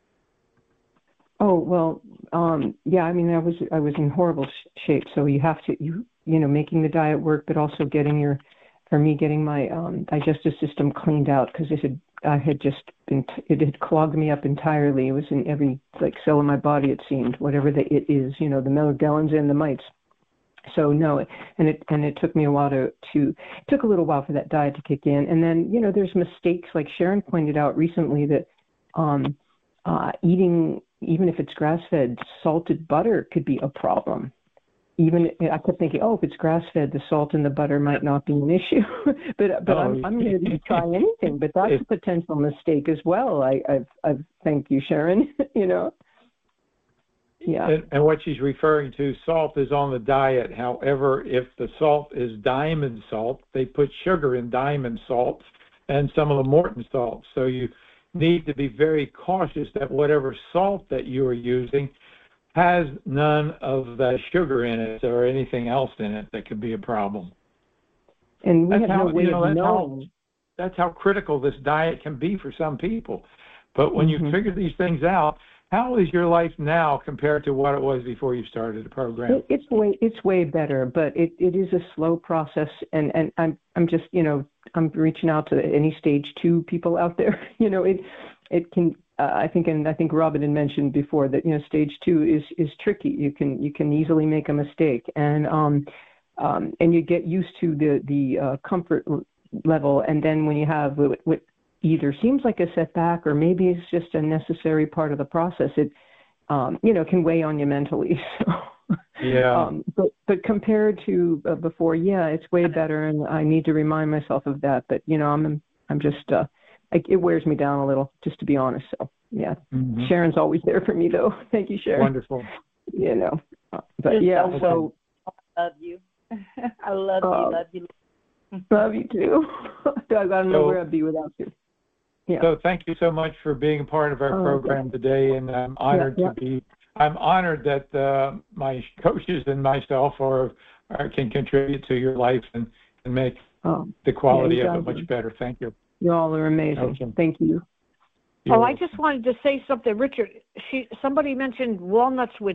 Oh, well, um, yeah, I mean, I was, I was in horrible sh- shape. So you have to, you, you know, making the diet work, but also getting your, for me, getting my um, digestive system cleaned out because it had, I had just been, it had clogged me up entirely. It was in every like cell in my body, it seemed, whatever the it is, you know, the Morgellons and the mites. So no, and it and it took me a while to to it took a little while for that diet to kick in. And then, you know, there's mistakes like Sharon pointed out recently that um, uh, eating, even if it's grass-fed, salted butter could be a problem. Even I kept thinking, oh, if it's grass-fed, the salt in the butter might not be an issue. but but Oh, I'm I'm ready to try anything. But that's a potential mistake as well. I I've, I've thank you, Sharon. you know. Yeah. And, and what she's referring to, salt is on the diet. However, if the salt is diamond salt, they put sugar in diamond salt and some of the Morton salts. So you need to be very cautious that whatever salt that you are using has none of the sugar in it or anything else in it that could be a problem. And we That's have how, no way you know, of that's how, knowing. that's how critical this diet can be for some people. But when Mhm. you figure these things out, how is your life now compared to what it was before you started the program? It, it's way it's way better, but it, it is a slow process, and, and I'm I'm just you know I'm reaching out to any stage two people out there. You know it it can uh, I think and I think Robin had mentioned before that you know stage two is is tricky. You can you can easily make a mistake, and um um and you get used to the the uh, comfort level, and then when you have what, what either seems like a setback or maybe it's just a necessary part of the process, it um, you know can weigh on you mentally. So, yeah. Um, but but compared to uh, before, yeah, it's way better, and I need to remind myself of that. But you know, I'm I'm just uh, I, it wears me down a little, just to be honest. So yeah, Mm-hmm. Sharon's always there for me, though. Thank you, Sharon. Wonderful. You know, uh, but Just yeah, so so I love you. I love uh, you, love you. love you too. I don't know So- where I'd be without you. Yeah. So thank you so much for being a part of our Oh, program today, and I'm honored yeah. to be. I'm honored that uh, my coaches and myself are, are can contribute to your life and, and make Um, the quality yeah, you of it guys much are- better. Thank you. you all are amazing. Okay. Thank you. You're Oh, I welcome. just wanted to say something, Richard. She somebody mentioned walnuts with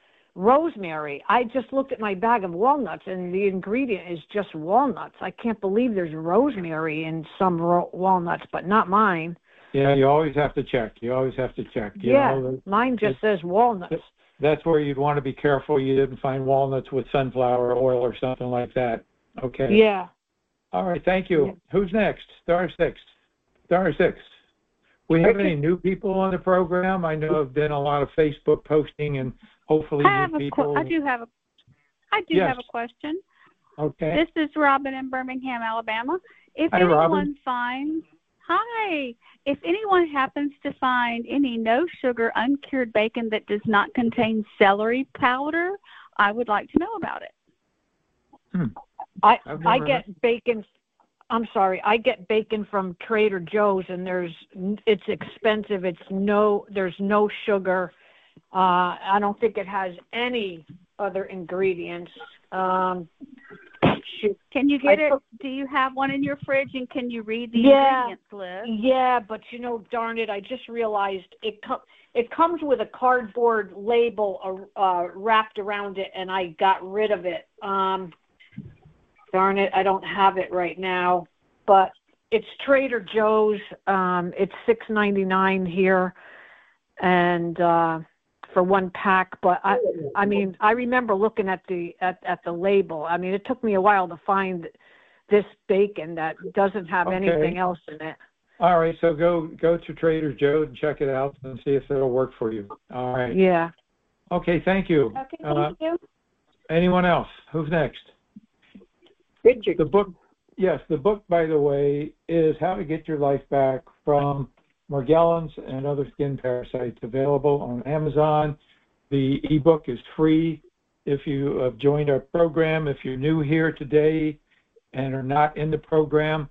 rosemary. I just looked at my bag of walnuts, and the ingredient is just walnuts. I can't believe there's rosemary in some ro- walnuts, but not mine. Yeah, you always have to check. You always have to check. You yeah, know, mine just says walnuts. that's where you'd want to be careful you didn't find walnuts with sunflower oil or something like that. Okay. Yeah. All right. Thank you. Yeah. Who's next? Star six. Star six. We have any new people on the program? I know I've done a lot of Facebook posting, and hopefully I have new a people. qu- I do have a I do Yes. have a question. Okay. This is Robin in Birmingham, Alabama. If Hi, anyone Robin. finds Hi, if anyone happens to find any no sugar uncured bacon that does not contain celery powder, I would like to know about it. Hmm. I I've I never get bacon. I'm sorry. I get bacon from Trader Joe's, and there's it's expensive. It's no there's no sugar. Uh, I don't think it has any other ingredients. Um, shoot. Can you get I it? took- Do you have one in your fridge, and can you read the Yeah. ingredients list? Yeah, but you know, darn it, I just realized it com- it comes with a cardboard label uh, uh, wrapped around it, and I got rid of it. Um, darn it, I don't have it right now, but it's Trader Joe's. Um, it's six ninety-nine here, and uh, for one pack. But I, I mean, I remember looking at the at, at the label. I mean, it took me a while to find this bacon that doesn't have Okay. anything else in it. All right. So go go to Trader Joe's and check it out and see if it'll work for you. All right. Yeah. Okay. Thank you. Okay, Uh, thank you. anyone else? Who's next? Richard. The book, yes, the book, by the way, is How to Get Your Life Back from Morgellons and Other Skin Parasites, available on Amazon. The ebook is free if you have joined our program. If you're new here today and are not in the program,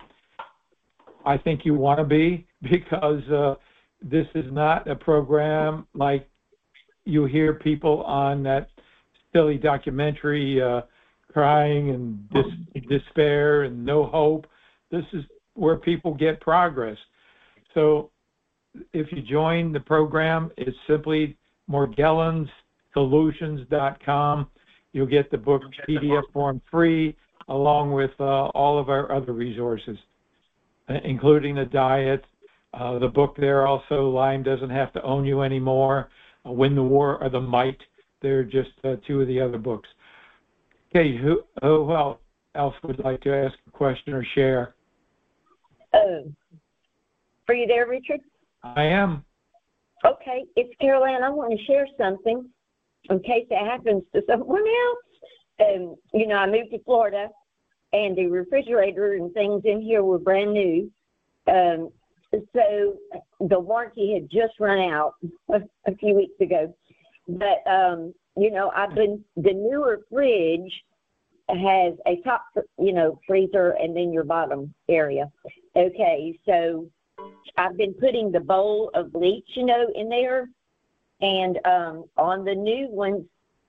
I think you want to be, because uh, this is not a program like you hear people on that silly documentary uh, crying and dis- despair and no hope. This is where people get progress. So if you join the program, it's simply morgellons solutions dot com. You'll get the book P D F form free, along with uh, all of our other resources, including the diet. Uh, the book there also, Lyme Doesn't Have to Own You Anymore, uh, Win the War or the Might. They're just uh, two of the other books. Okay, who, who else would like to ask a question or share? Oh, are you there, Richard? I am. Okay, it's Caroline. I want to share something in case it happens to someone else. Um, you know, I moved to Florida, and the refrigerator and things in here were brand new. Um, so the warranty had just run out a, a few weeks ago. But, um, you know, I've been, the newer fridge has a top, you know, freezer and then your bottom area. Okay, so I've been putting the bowl of bleach, you know, in there, and um, on the new ones,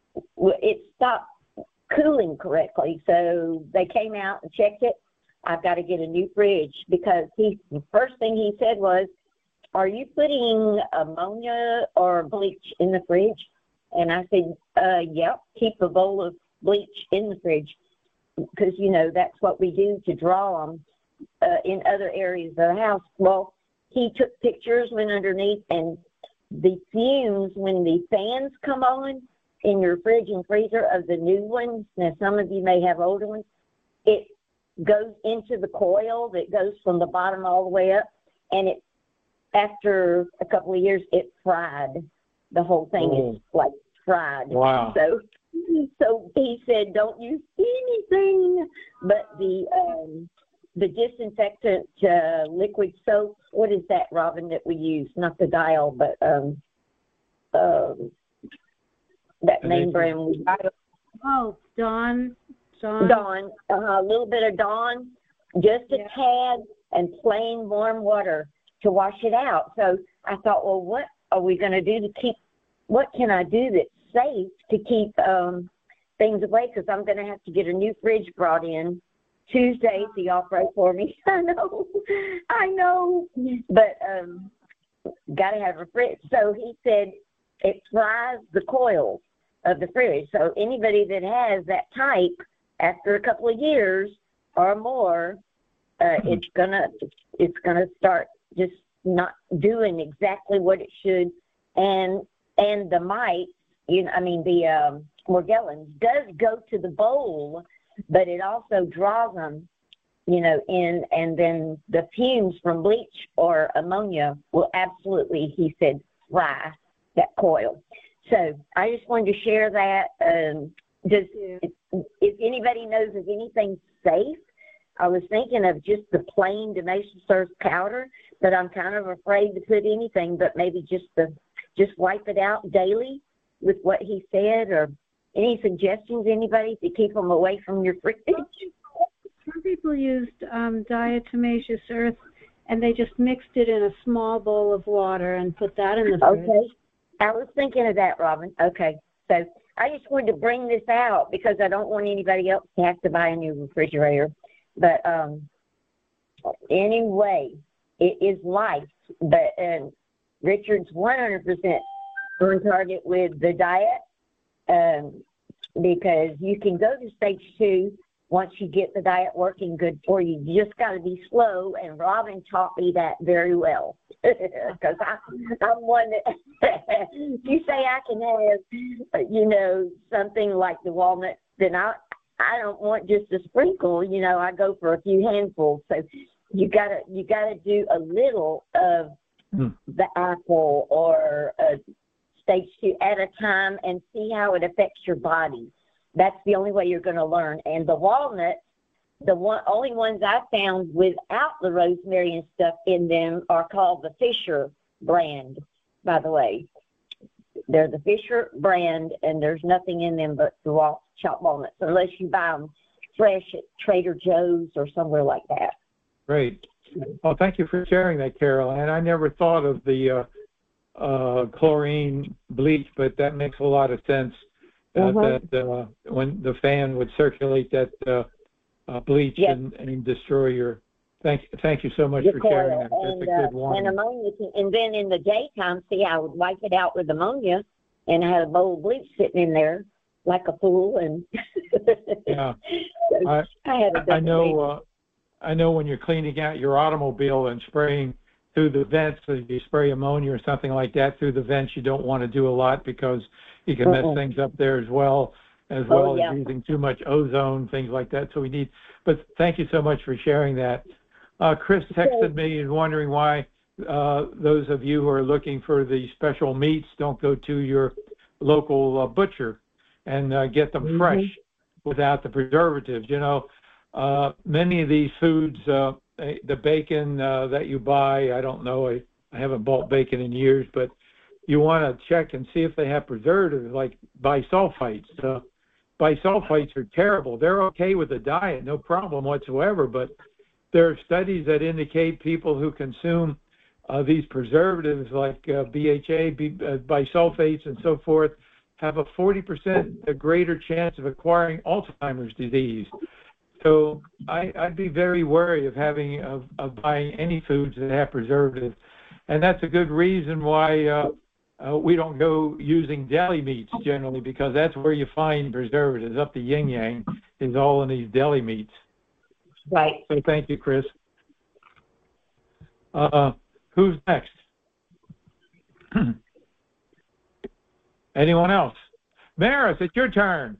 it stopped cooling correctly. So they came out and checked it. I've got to get a new fridge because he, the first thing he said was, "Are you putting ammonia or bleach in the fridge?" And I said, uh, "Yep, keep a bowl of bleach in the fridge because, you know, that's what we do to draw them uh, in other areas of the house." Well, he took pictures, went underneath, and the fumes, when the fans come on in your fridge and freezer of the new ones, now some of you may have older ones, it goes into the coil that goes from the bottom all the way up, and it, after a couple of years, it fried. The whole thing oh. is like fried. Wow. So, so he said, "Don't use anything but the um, the disinfectant uh, liquid soap." What is that, Robin, that we use? Not the Dial, but um, um, that name brand. We oh, Dawn. Dawn. Dawn. Uh, a little bit of Dawn, just a yeah. tad, and plain warm water to wash it out. So I thought, well, what are we going to do to keep, what can I do that's safe to keep um, things away? Because I'm going to have to get a new fridge brought in Tuesday, so y'all pray for me. I know, I know, but um, got to have a fridge. So he said it fries the coils of the fridge. So anybody that has that type, after a couple of years or more, uh, it's gonna it's gonna start just not doing exactly what it should, and and the mites, you know, I mean the um, Morgellons does go to the bowl, but it also draws them, you know, in, and then the fumes from bleach or ammonia will absolutely, he said, fry that coil. So I just wanted to share that. Um, does if, if anybody knows of anything safe, I was thinking of just the plain Donations Earth powder, but I'm kind of afraid to put anything, but maybe just the just wipe it out daily with what he said, or any suggestions, anybody, to keep them away from your fridge? Some people used um, diatomaceous earth, and they just mixed it in a small bowl of water and put that in the fridge. Okay. I was thinking of that, Robin. Okay. So I just wanted to bring this out because I don't want anybody else to have to buy a new refrigerator. But um, anyway, it is life. But uh, Richard's one hundred percent on target with the diet, um, because you can go to stage two once you get the diet working good for you. You just got to be slow, and Robin taught me that very well. Because I'm one that, if you say I can have, you know, something like the walnut, then I I don't want just a sprinkle. You know, I go for a few handfuls. So you gotta you gotta do a little of hmm. the apple or a stage two at a time and see how it affects your body. That's the only way you're going to learn. And the walnuts, the one only ones I found without the rosemary and stuff in them are called the Fisher brand, by the way. They're the Fisher brand, and there's nothing in them but the raw chopped walnuts, unless you buy them fresh at Trader Joe's or somewhere like that. Great. Well, thank you for sharing that, Carol. And I never thought of the uh, uh, chlorine bleach, but that makes a lot of sense. Uh, uh-huh. That uh, when the fan would circulate that uh, uh, bleach yes. and, and destroy your. Thank, thank you so much your for coil. sharing that. That's and, a good uh, one. And ammonia, and then in the daytime, see, I would wipe it out with ammonia, and I had a bowl of bleach sitting in there like a fool, and yeah, so I, I had a I know. Uh, I know when you're cleaning out your automobile and spraying through the vents, if you spray ammonia or something like that through the vents, you don't want to do a lot because you can mess uh-uh. things up there as well, as well oh, yeah. as using too much ozone, things like that. So we need, but thank you so much for sharing that. Uh, Chris texted me and wondering why uh, those of you who are looking for the special meats don't go to your local uh, butcher and uh, get them mm-hmm. fresh without the preservatives. You know, uh, many of these foods, uh, the bacon uh, that you buy, I don't know, I, I haven't bought bacon in years, but you want to check and see if they have preservatives like bisulfites. Uh, bisulfites are terrible. They're okay with the diet, no problem whatsoever, but there are studies that indicate people who consume uh, these preservatives like uh, B H A, B, uh, bisulfates, and so forth have a forty percent greater chance of acquiring Alzheimer's disease. So I, I'd be very wary of having of, of buying any foods that have preservatives, and that's a good reason why uh, uh, we don't go using deli meats generally, because that's where you find preservatives. Up the yin yang is all in these deli meats. Right. So thank you, Chris. Uh, who's next? Anyone else? Maris, it's your turn.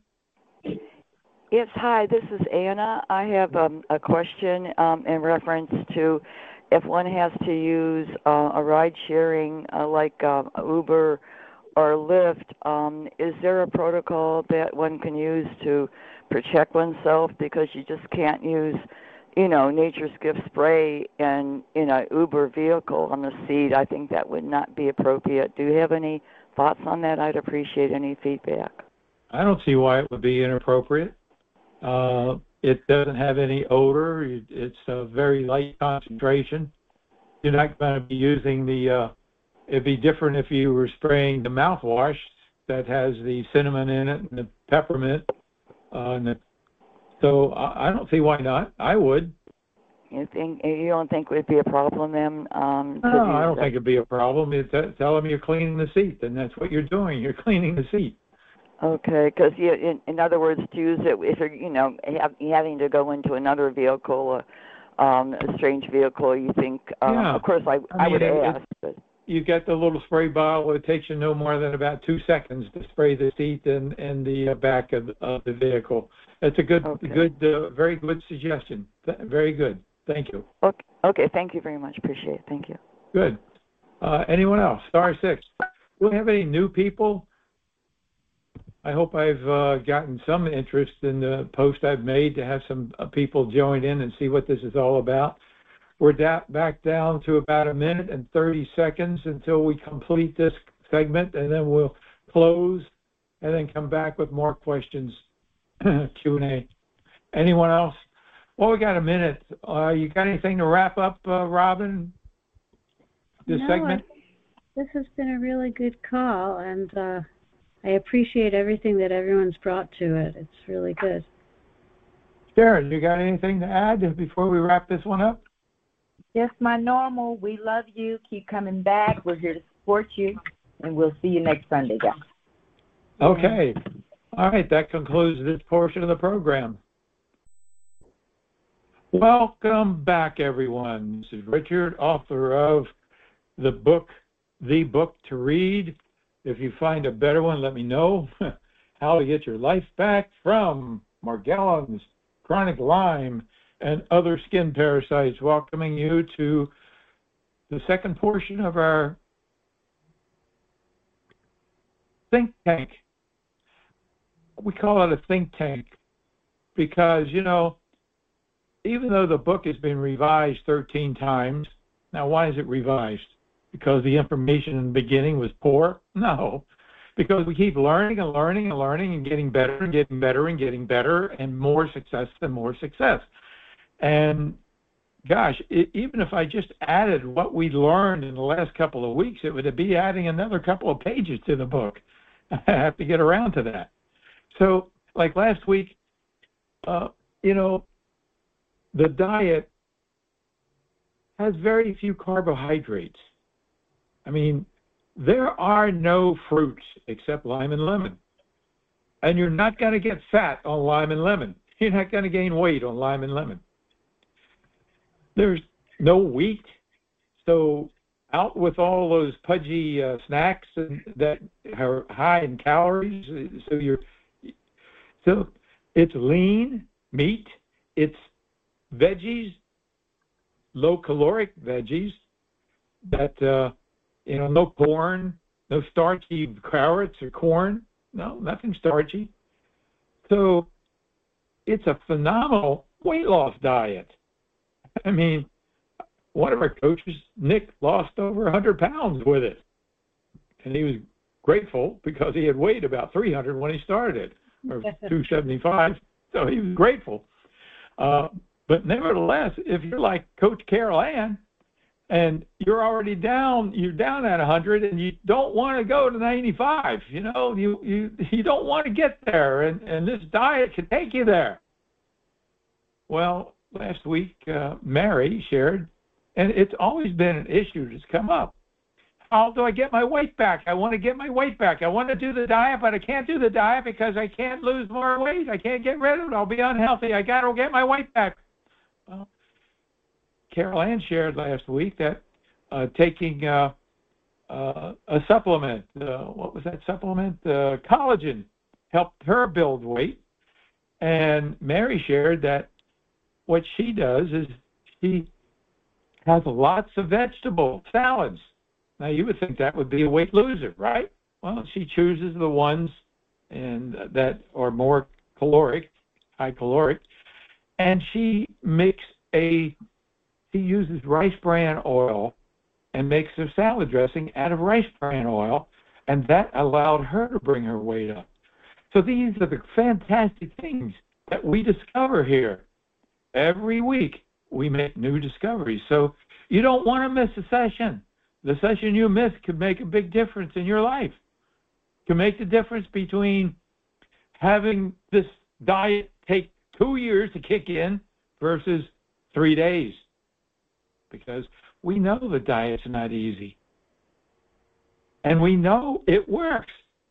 Yes, hi, this is Anna. I have um, a question um, in reference to if one has to use uh, a ride sharing uh, like uh, Uber or Lyft, um, is there a protocol that one can use to protect oneself? Because you just can't use, you know, Nature's Gift spray in, in an Uber vehicle on the seat. I think that would not be appropriate. Do you have any thoughts on that? I'd appreciate any feedback. I don't see why it would be inappropriate. Uh, it doesn't have any odor. It's a very light concentration. You're not going to be using the, uh, it'd be different if you were spraying the mouthwash that has the cinnamon in it and the peppermint. Uh, and the, so I, I don't see why not. I would. You think you don't think it would be a problem then? Um, to no, I don't that? think it'd be a problem. It's, uh, tell them you're cleaning the seat, and that's what you're doing. You're cleaning the seat. Okay, because in, in other words, to use it if you're, you know, have, having to go into another vehicle, uh, um, a strange vehicle, you think, uh, yeah. of course, I, I, I mean, would it, ask. It, but. You get the little spray bottle. It takes you no more than about two seconds to spray the seat and, and the uh, back of, of the vehicle. It's a good, Okay. good, uh, very good suggestion. Th- very good. Thank you. Okay, okay, thank you very much. Appreciate it. Thank you. Good. Uh, anyone else? Star six. Do we have any new people? I hope I've uh, gotten some interest in the post I've made to have some uh, people join in and see what this is all about. We're da- back down to about a minute and thirty seconds until we complete this segment, and then we'll close and then come back with more questions, Q and A. Anyone else? Well, we got a minute. Uh, you got anything to wrap up, uh, Robin, this no, segment? I, this has been a really good call, and uh, I appreciate everything that everyone's brought to it. It's really good. Sharon, you got anything to add before we wrap this one up? Just my normal. We love you. Keep coming back. We're here to support you, and we'll see you next Sunday, guys. Okay. All right. That concludes this portion of the program. Welcome back, everyone. This is Richard, author of the book, The Book to Read. If you find a better one, let me know. How to Get Your Life Back from Morgellons, Chronic Lyme, and Other Skin Parasites. Welcoming you to the second portion of our think tank. We call it a think tank because, you know, even though the book has been revised thirteen times, now why is it revised? Because the information in the beginning was poor? No, because we keep learning and learning and learning and getting better and getting better and getting better and more success and more success. And gosh, it, even if I just added what we learned in the last couple of weeks, it would be adding another couple of pages to the book. I have to get around to that. So like last week, uh, you know, the diet has very few carbohydrates. I mean, there are no fruits except lime and lemon. And you're not going to get fat on lime and lemon. You're not going to gain weight on lime and lemon. There's no wheat. So out with all those pudgy uh, snacks and, that are high in calories. So you're, so it's lean meat. It's veggies, low caloric veggies that, uh, you know, no corn, no starchy carrots or corn. No, nothing starchy. So it's a phenomenal weight loss diet. I mean, one of our coaches, Nick, lost over one hundred pounds with it. And he was grateful because he had weighed about three hundred when he started, or two seventy-five. So he was grateful. Uh, but nevertheless, if you're like Coach Carol Ann, and you're already down, you're down at one hundred, and you don't want to go to ninety-five. You know, you you you don't want to get there, and and this diet can take you there. Well, last week, uh, Mary shared, and it's always been an issue that's come up. How do I get my weight back? I want to get my weight back. I want to do the diet, but I can't do the diet because I can't lose more weight. I can't get rid of it. I'll be unhealthy. I got to get my weight back. Well, Carol Ann shared last week that uh, taking uh, uh, a supplement, uh, what was that supplement? Uh, collagen, helped her build weight. And Mary shared that what she does is she has lots of vegetable salads. Now, you would think that would be a weight loser, right? Well, she chooses the ones and that are more caloric, high caloric, and she makes a, she uses rice bran oil and makes a salad dressing out of rice bran oil, and that allowed her to bring her weight up. So these are the fantastic things that we discover here. Every week, we make new discoveries. So you don't want to miss a session. The session you miss could make a big difference in your life. Can make the difference between having this diet take two years to kick in versus three days. Because we know the diet's not easy. And we know it works.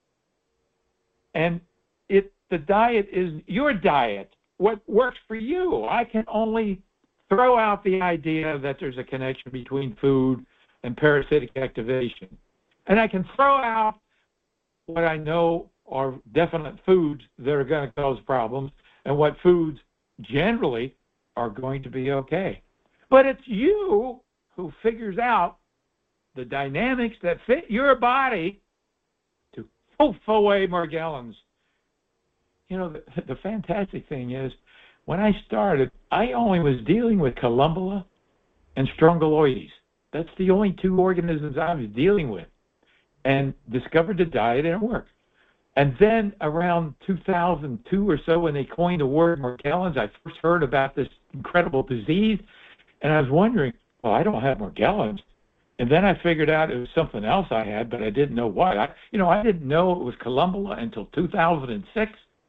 And it the diet is your diet. What works for you. I can only throw out the idea that there's a connection between food and parasitic activation. And I can throw out what I know are definite foods that are going to cause problems and what foods generally are going to be okay. But it's you who figures out the dynamics that fit your body to poof away Morgellons. You know, the, the fantastic thing is, when I started, I only was dealing with Columbella and Strongyloides. That's the only two organisms I was dealing with, and discovered the diet and it worked. And then around two thousand two or so, when they coined the word Morgellons, I first heard about this incredible disease, and I was wondering, well, I don't have Morgellons. And then I figured out it was something else I had, but I didn't know what. I, you know, I didn't know it was Columbella until two thousand six.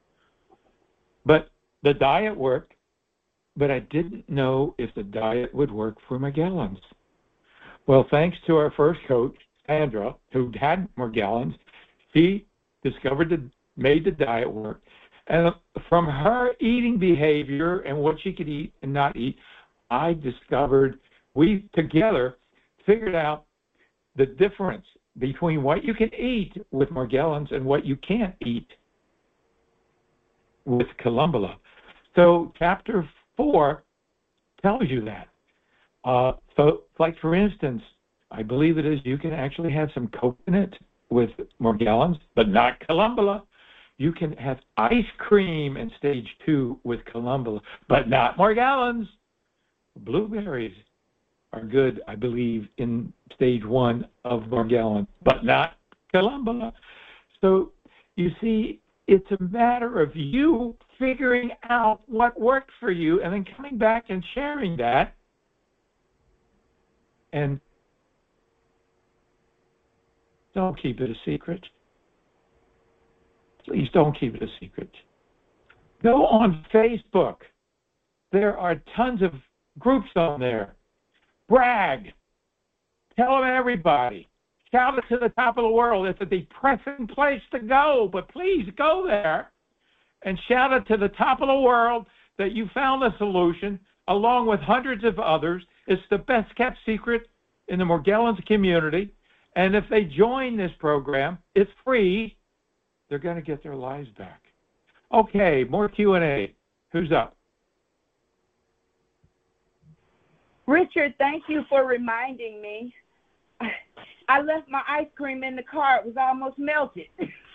But the diet worked, but I didn't know if the diet would work for Morgellons. Well, thanks to our first coach, Sandra, who had Morgellons, she discovered the, made the diet work. And from her eating behavior and what she could eat and not eat, I discovered, we together figured out the difference between what you can eat with Morgellons and what you can't eat with Columbella. So chapter four tells you that. Uh, so, like for instance, I believe it is you can actually have some coconut with Morgellons, but not Columbella. You can have ice cream in stage two with Columbella, but not Morgellons. Blueberries are good, I believe, in stage one of Morgellons, but not Columbella. So you see, it's a matter of you figuring out what worked for you and then coming back and sharing that. And don't keep it a secret. Please don't keep it a secret. Go on Facebook. There are tons of groups on there. Brag. Tell them everybody. Shout it to the top of the world. It's a depressing place to go, but please go there and shout it to the top of the world that you found a solution along with hundreds of others. It's the best kept secret in the Morgellons community. And if they join this program, it's free. They're going to get their lives back. Okay, more Q and A. Who's up? Richard, thank you for reminding me. I left my ice cream in the car. It was almost melted.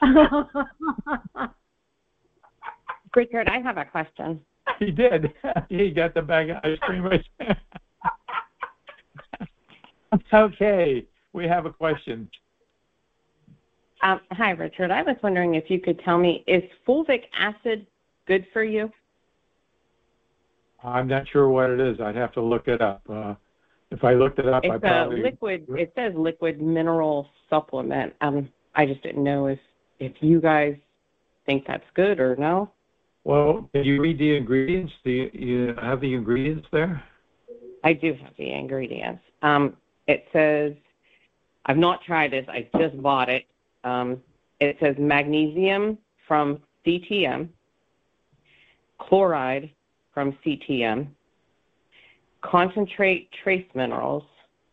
Richard, I have a question. He did. He got the bag of ice cream right there. Okay, we have a question. Um, hi, Richard. I was wondering if you could tell me, is fulvic acid good for you? I'm not sure what it is. I'd have to look it up. Uh, If I looked it up, I It's a probably liquid. It says liquid mineral supplement. Um, I just didn't know if if you guys think that's good or no. Well, can you read the ingredients? Do you, you have the ingredients there? I do have the ingredients. Um, it says, I've not tried this. I just bought it. Um, it says magnesium from C T M, chloride from C T M, concentrate trace minerals,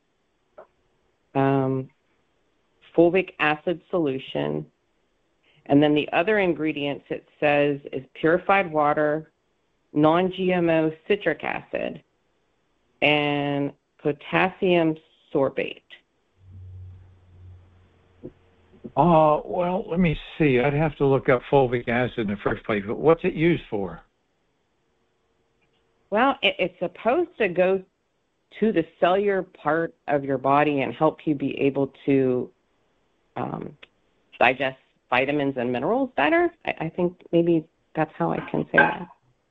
um, fulvic acid solution, and then the other ingredients it says is purified water, non-G M O citric acid, and potassium sorbate. Uh, well, let me see. I'd have to look up fulvic acid in the first place. But what's it used for? Well, it, it's supposed to go to the cellular part of your body and help you be able to um, digest vitamins and minerals better. I, I think maybe that's how I can say that.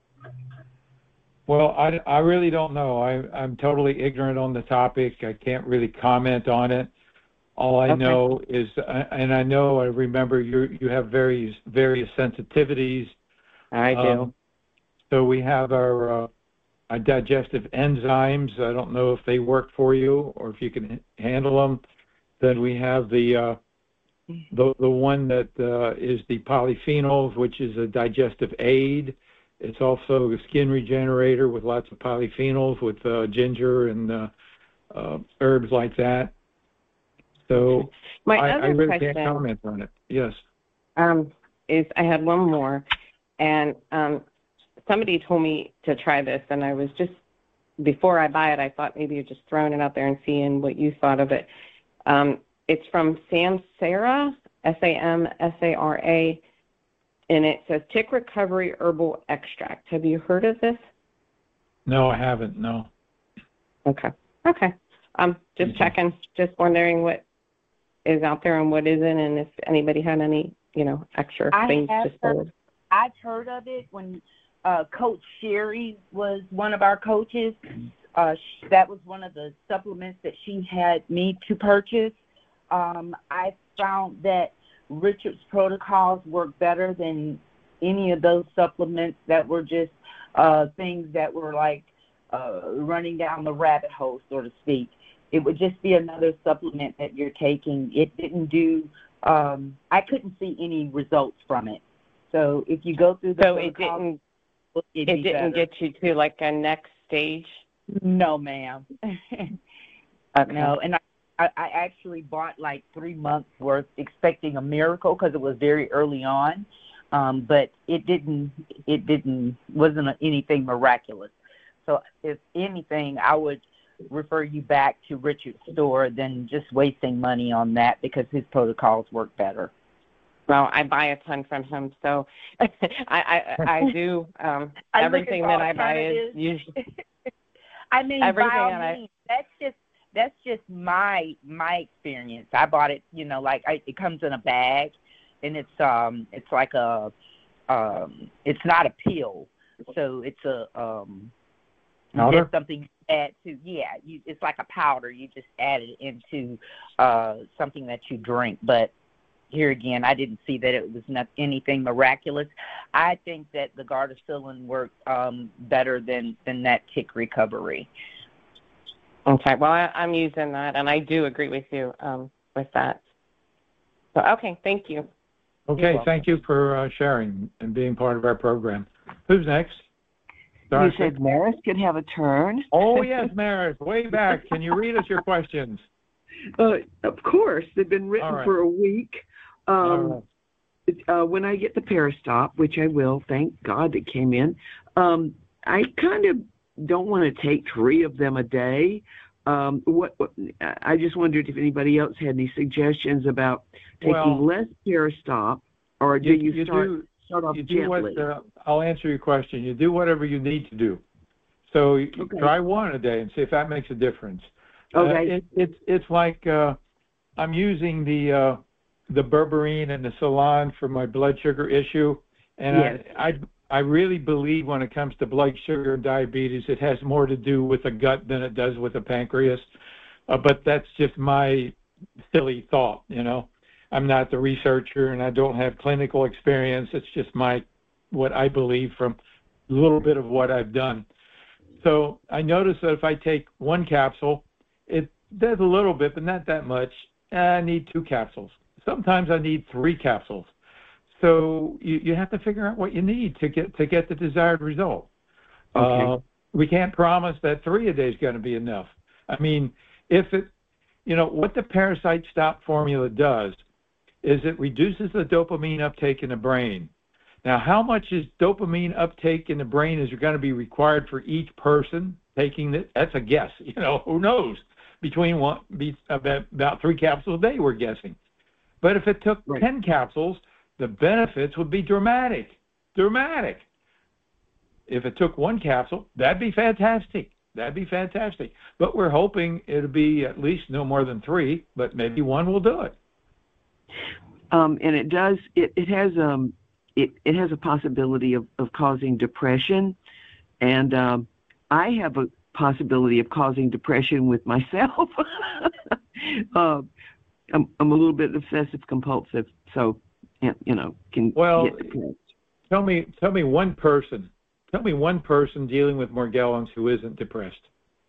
Well, I, I really don't know. I, I'm totally ignorant on the topic. I can't really comment on it. All I Okay. know is, and I know, I remember you you have various various sensitivities. I do. Um, so we have our, uh, our digestive enzymes. I don't know if they work for you or if you can handle them. Then we have the uh, the the one that uh, is the polyphenols, which is a digestive aid. It's also a skin regenerator with lots of polyphenols, with uh, ginger and uh, uh, herbs like that. So My I, other I really question can't comment on it. Yes. um, is I had one more, and um, somebody told me to try this, and I was just, before I buy it, I thought maybe you're just throwing it out there and seeing what you thought of it. Um, it's from Samsara, S A M S A R A, and it says Tick Recovery Herbal Extract. Have you heard of this? No, I haven't. No. Okay. Okay. Um, just Mhm. checking, just wondering what is out there and what isn't, and if anybody had any, you know, extra I things have to heard, say. I've heard of it when uh, Coach Sherry was one of our coaches. Uh, sh- that was one of the supplements that she had me to purchase. Um, I found that Richard's protocols work better than any of those supplements that were just uh, things that were like uh, running down the rabbit hole, so to speak. It would just be another supplement that you're taking. It didn't do, um, I couldn't see any results from it. So if you go through the So it protocol, didn't, it'd it be didn't better. get you to like a next stage? No, ma'am. Okay. No, and I, I I actually bought like three months worth expecting a miracle because it was very early on, um, but it didn't. It didn't. Wasn't a, anything miraculous. So if anything, I would refer you back to Richard's store than just wasting money on that because his protocols work better. Well, I buy a ton from him, so I I, I do. Um, I look everything at that I buy is alternatives. usually I mean, everything by all that I- means, that's just that's just my my experience. I bought it, you know, like I, it comes in a bag, and it's um it's like a um it's not a pill, so it's a um Powder? just something you add to yeah you it's like a powder. You just add it into uh something that you drink, but. Here again, I didn't see that it was not anything miraculous. I think that the Gardasil worked um, better than, than that Tick Recovery. Okay. Well, I, I'm using that, and I do agree with you um, with that. So, okay, thank you. Okay. welcome. Thank you for uh, sharing and being part of our program. Who's next? You Darcy? said Maris could have a turn. Oh, yes, Maris. Way back. Can you read us your questions? Uh, of course, they've been written All right. for a week. Um, All right. uh, when I get the Peristop, which I will, thank God it came in, um, I kind of don't want to take three of them a day. Um, what, what I just wondered if anybody else had any suggestions about taking Well, less Peristop, or do you, you start do, start off you do gently? what, uh, I'll answer your question. You do whatever you need to do. So you Okay. try one a day and see if that makes a difference. Okay. Uh, it, it's it's like uh, I'm using the uh, the berberine and the Salon for my blood sugar issue, and Yes. I, I I really believe when it comes to blood sugar and diabetes, it has more to do with the gut than it does with the pancreas. Uh, but that's just my silly thought, you know. I'm not the researcher and I don't have clinical experience. It's just my what I believe from a little bit of what I've done. So I noticed that if I take one capsule, it does a little bit, but not that much. I need two capsules. Sometimes I need three capsules. So you, you have to figure out what you need to get to get the desired result. Okay. Uh, we can't promise that three a day is going to be enough. I mean, if it, you know, what the Parasite Stop formula does is it reduces the dopamine uptake in the brain. Now, how much is dopamine uptake in the brain is going to be required for each person taking it? That's a guess. You know, who knows? Between one, be, about, about three capsules a day, we're guessing. But if it took right. ten capsules, the benefits would be dramatic, dramatic. If it took one capsule, that'd be fantastic. That'd be fantastic. But we're hoping it'll be at least no more than three, but maybe one will do it. Um, and it does, it, it has um, it, it has a possibility of, of causing depression. And um, I have a possibility of causing depression with myself. uh, I'm, I'm a little bit obsessive compulsive, so, you know, can well, get depressed. Tell me, tell me one person, tell me one person dealing with Morgellons who isn't depressed.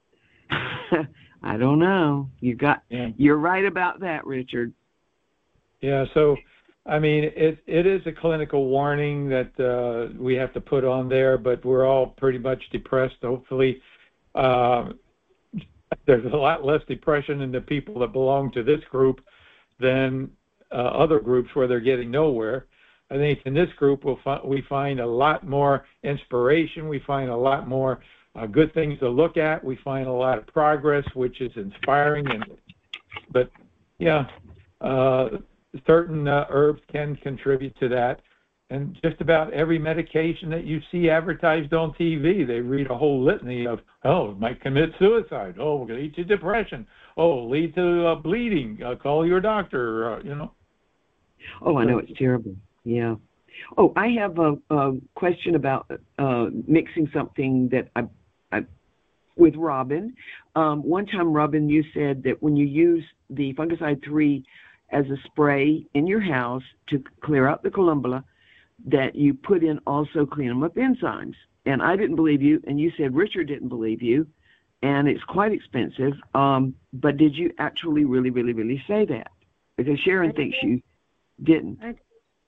I don't know. You got, yeah. You're right about that, Richard. Yeah, so, I mean, it it is a clinical warning that uh, we have to put on there, but we're all pretty much depressed. Hopefully, uh, there's a lot less depression in the people that belong to this group than uh, other groups where they're getting nowhere. I think in this group we'll fi- we find a lot more inspiration. We find a lot more uh, good things to look at. We find a lot of progress, which is inspiring. And but, yeah, uh, certain uh, herbs can contribute to that. And just about every medication that you see advertised on T V, they read a whole litany of, oh, it might commit suicide. Oh, it lead to depression. Oh, lead to uh, bleeding. Uh, call your doctor, uh, you know. Oh, I know, it's terrible. Yeah. Oh, I have a, a question about uh, mixing something that I, I with Robin. Um, one time, Robin, you said that when you use the Fungicide three as a spray in your house to clear out the columbella, that you put in also clean them up enzymes. And I didn't believe you, and you said Richard didn't believe you, and it's quite expensive. Um, but did you actually really, really, really say that? Because Sharon I thinks did. you didn't. I,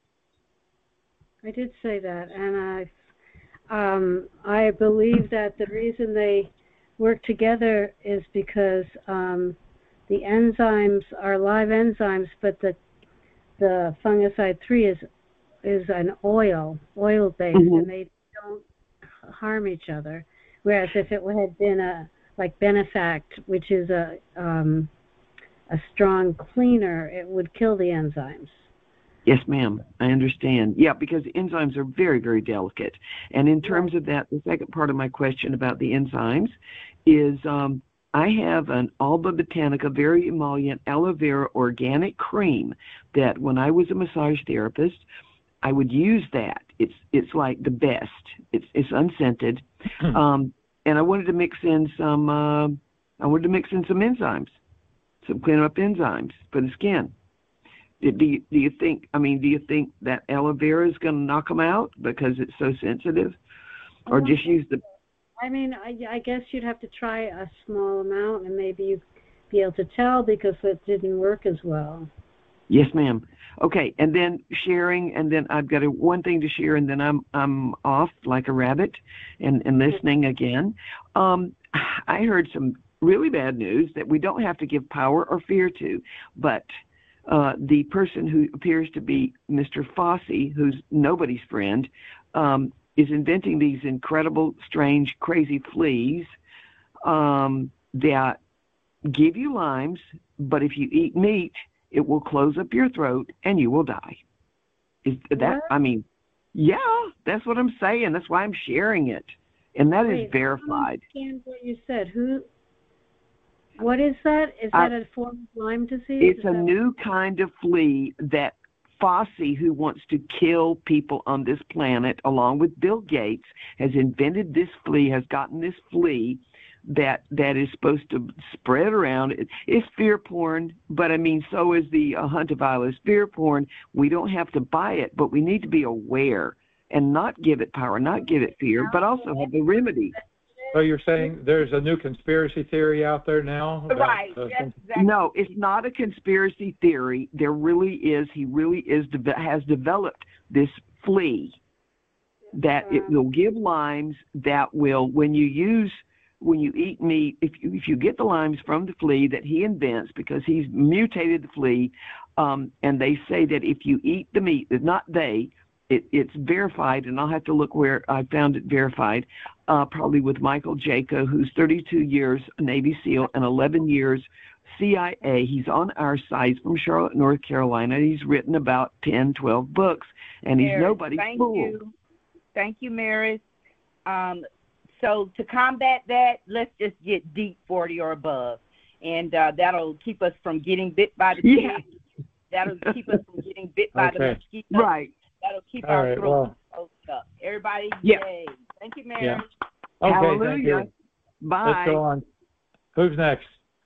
I did say that, and I, um, I believe that the reason they work together is because um, the enzymes are live enzymes, but the the fungicide three is is an oil, oil-based, mm-hmm. and they don't harm each other. Whereas if it had been a like Benefact, which is a um, a strong cleaner, it would kill the enzymes. Yes, ma'am. I understand. Yeah, because enzymes are very, very delicate. And in terms of that, the second part of my question about the enzymes is um, I have an Alba Botanica Very Emollient Aloe Vera Organic Cream that when I was a massage therapist, I would use that. It's it's like the best. It's it's unscented, um, and I wanted to mix in some. Uh, I wanted to mix in some enzymes, some clean up enzymes for the skin. Do you, do you think? I mean, do you think that aloe vera is going to knock them out because it's so sensitive, or just use the? I mean, I, I guess you'd have to try a small amount, and maybe you'd be able to tell because it didn't work as well. Yes, ma'am. Okay, and then sharing, and then I've got a, one thing to share, and then I'm I'm off like a rabbit, and, and listening again. Um, I heard some really bad news that we don't have to give power or fear to, but uh, the person who appears to be Mister Fossey, who's nobody's friend, um, is inventing these incredible, strange, crazy fleas um, that give you limes, but if you eat meat, it will close up your throat and you will die. Is that, what? I mean, yeah, that's what I'm saying. That's why I'm sharing it. And that Wait, is verified. I don't understand what you said. Who, what is that? Is I, that a form of Lyme disease? It's is a that new kind of flea that Fauci, who wants to kill people on this planet, along with Bill Gates, has invented this flea, has gotten this flea that that is supposed to spread around. It, it's fear porn, but I mean, so is the uh, hantavirus fear porn. We don't have to buy it, but we need to be aware and not give it power, not give it fear, but also have the remedy. So you're saying there's a new conspiracy theory out there now? About, Right. uh, Yes, exactly. No, it's not a conspiracy theory. There really is. He really is has developed this flea that it will give limes that will, when you use, when you eat meat, if you, if you get the limes from the flea that he invents, because he's mutated the flea, um, and they say that if you eat the meat, not they, it, it's verified, and I'll have to look where I found it verified, uh, probably with Michael Jaco, who's thirty-two years Navy SEAL and eleven years C I A. He's on our site from Charlotte, North Carolina. He's written about ten, twelve books, and he's Maris, nobody's thank fool. you. Thank you, Maris. Um, so to combat that, let's just get deep forty or above, and uh, that'll keep us from getting bit by the Yeah. tick. That'll keep us from getting bit by the Okay. mosquito. Right. That'll keep All our right, throats well. closed up. Everybody, Yeah. yay. Thank you, Maris. Yeah. Okay, Hallelujah. thank you. Bye. Let's go on. Who's next?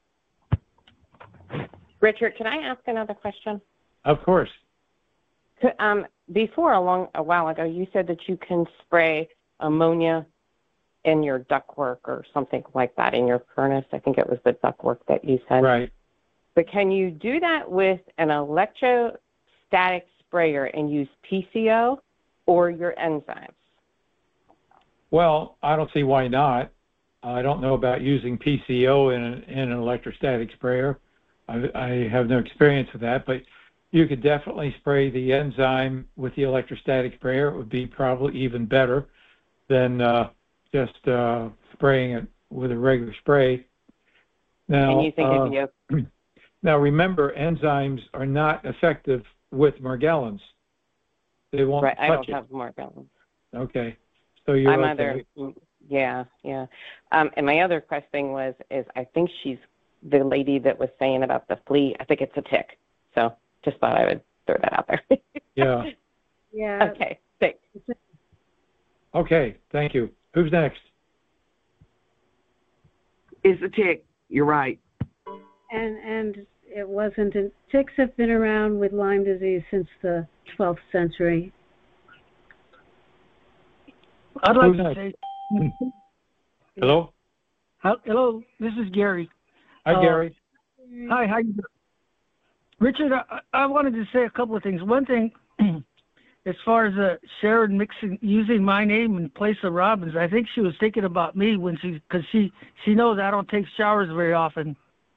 Richard, can I ask another question? Of course. Could- Um, before, a long a while ago, you said that you can spray ammonia in your ductwork or something like that in your furnace. I think it was the ductwork that you said. Right. But can you do that with an electrostatic sprayer and use P C O or your enzymes? Well, I don't see why not. I don't know about using P C O in an, in an electrostatic sprayer. I, I have no experience with that, but you could definitely spray the enzyme with the electrostatic sprayer. It would be probably even better than uh, just uh, spraying it with a regular spray. Now, and you think uh, it'd be a, now remember, enzymes are not effective with Morgellons. They won't right? I touch don't it. have more balance. Okay, so you're I'm okay. either, yeah, yeah. Um, and my other question was, is I think she's the lady that was saying about the flea. I think it's a tick. So just thought I would throw that out there. Yeah. Yeah. Okay, thanks. Okay, thank you. Who's next? It's a tick. You're right. And and it wasn't. Ticks have been around with Lyme disease since the twelfth century. I'd like Who's to next? say, Hello? Hel- hello, this is Gary. Hi, Uh, Gary. Hi, how you doing? Richard, I, I wanted to say a couple of things. One thing, as far as uh, Sharon mixing, using my name in place of Robin's, I think she was thinking about me when she, because she, she knows I don't take showers very often.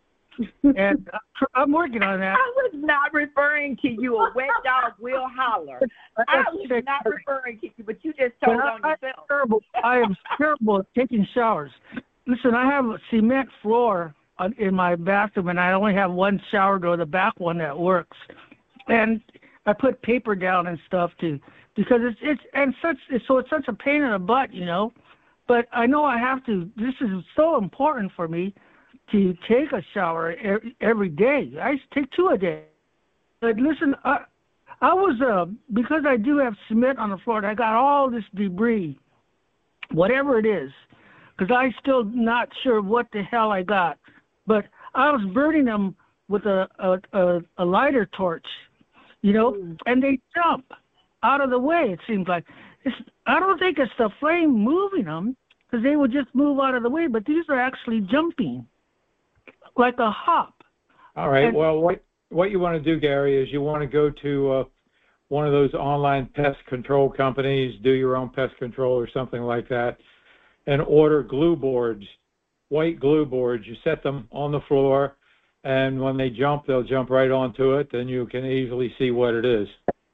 And I'm working on that. I was not referring to you. A wet dog will holler. I was not referring to you, but you just told on I, yourself. I'm terrible. I am terrible at taking showers. Listen, I have a cement floor on, in my bathroom, and I only have one shower door, the back one that works. And I put paper down and stuff too, because it's it's and such so it's such a pain in the butt, you know. But I know I have to. This is so important for me to take a shower every, every day. I used to take two a day. But listen, I, I was uh because I do have cement on the floor, and I got all this debris, whatever it is, because I still not sure what the hell I got. But I was burning them with a a, a, a lighter torch, you know, mm. and they jump out of the way. It seems like it's. I don't think it's the flame moving them, because they would just move out of the way. But these are actually jumping, like a hop. All right. And, well, what what you want to do, Gary, is you want to go to uh, one of those online pest control companies, do your own pest control or something like that, and order glue boards, white glue boards. You set them on the floor, and when they jump, they'll jump right onto it. Then you can easily see what it is.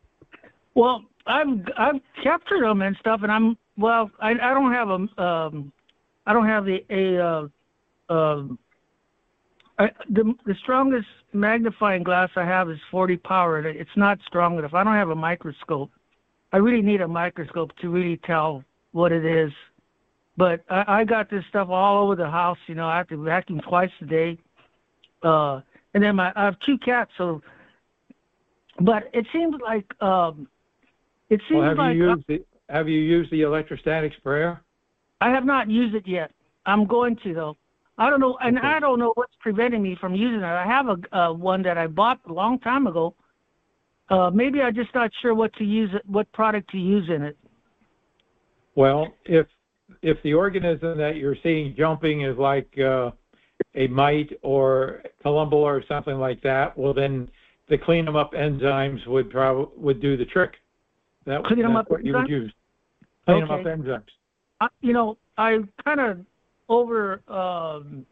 Well, I've I've captured them and stuff, and I'm well. I I don't have a um, I don't have the a uh, um. I, the the strongest magnifying glass I have is forty power. It's not strong enough. I don't have a microscope. I really need a microscope to really tell what it is. But I, I got this stuff all over the house. You know, I have to vacuum twice a day. Uh, and then my I have two cats, so but it seems like um, it seems Well, have like you used the have you used the electrostatic sprayer? I have not used it yet. I'm going to though. I don't know, and Okay. I don't know what's preventing me from using it. I have a uh, one that I bought a long time ago. Uh, maybe I'm just not sure what to use it, what product to use in it. Well, if if the organism that you're seeing jumping is like uh, a mite or columble or something like that, well then the clean them up enzymes would probably would do the trick. That Clean 'em that's up what you would enzymes? use. Clean Okay. them up enzymes. I, you know, I kind of over um,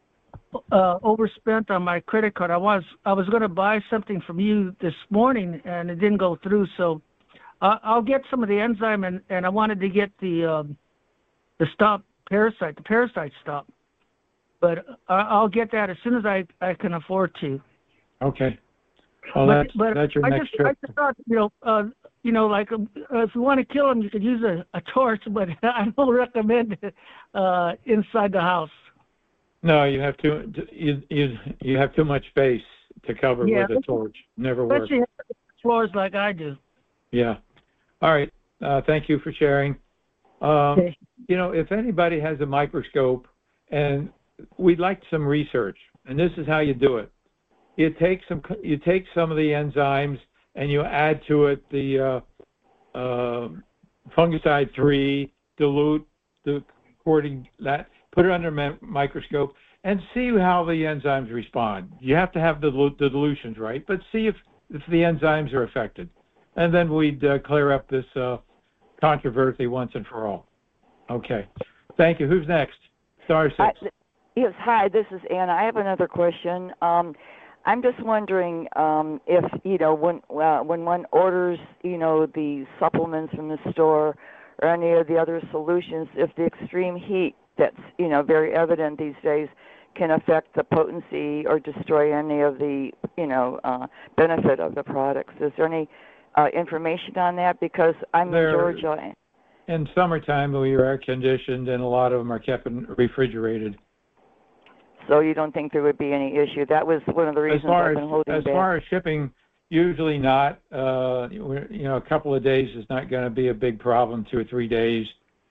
uh, overspent on my credit card. I was I was going to buy something from you this morning, and it didn't go through. So uh, I'll get some of the enzyme, and, and I wanted to get the um, the stop parasite, the parasite stop. But I, I'll get that as soon as I, I can afford to. Okay. Well, but, that's but that's your I next just, trip. I just thought, you know, uh, you know, like uh, if you want to kill them, you could use a, a torch, but I don't recommend it uh, inside the house. No, you have too you you you have too much space to cover Yeah. with a torch. Never works. Especially floors like I do. Yeah. All right. Uh, thank you for sharing. Um, Okay. You know, if anybody has a microscope, and we'd like some research, and this is how you do it. You take some you take some of the enzymes and you add to it the uh, uh, fungicide three, dilute the according that, put it under a microscope, and see how the enzymes respond. You have to have the, the dilutions right, but see if, if the enzymes are affected. And then we'd uh, clear up this uh, controversy once and for all. Okay. Thank you. Who's next? Star six. I, yes, hi, this is Anna. I have another question. Um, I'm just wondering um, if, you know, when uh, when one orders, you know, the supplements from the store or any of the other solutions, if the extreme heat that's, you know, very evident these days can affect the potency or destroy any of the, you know, uh, benefit of the products. Is there any uh, information on that? Because I'm There- in Georgia. In summertime, we are air conditioned, and a lot of them are kept in- refrigerated. So you don't think there would be any issue? That was one of the As reasons far I've as been holding as back. far as shipping, usually not. Uh, we're- you know, a couple of days is not going to be a big problem. Two or three days.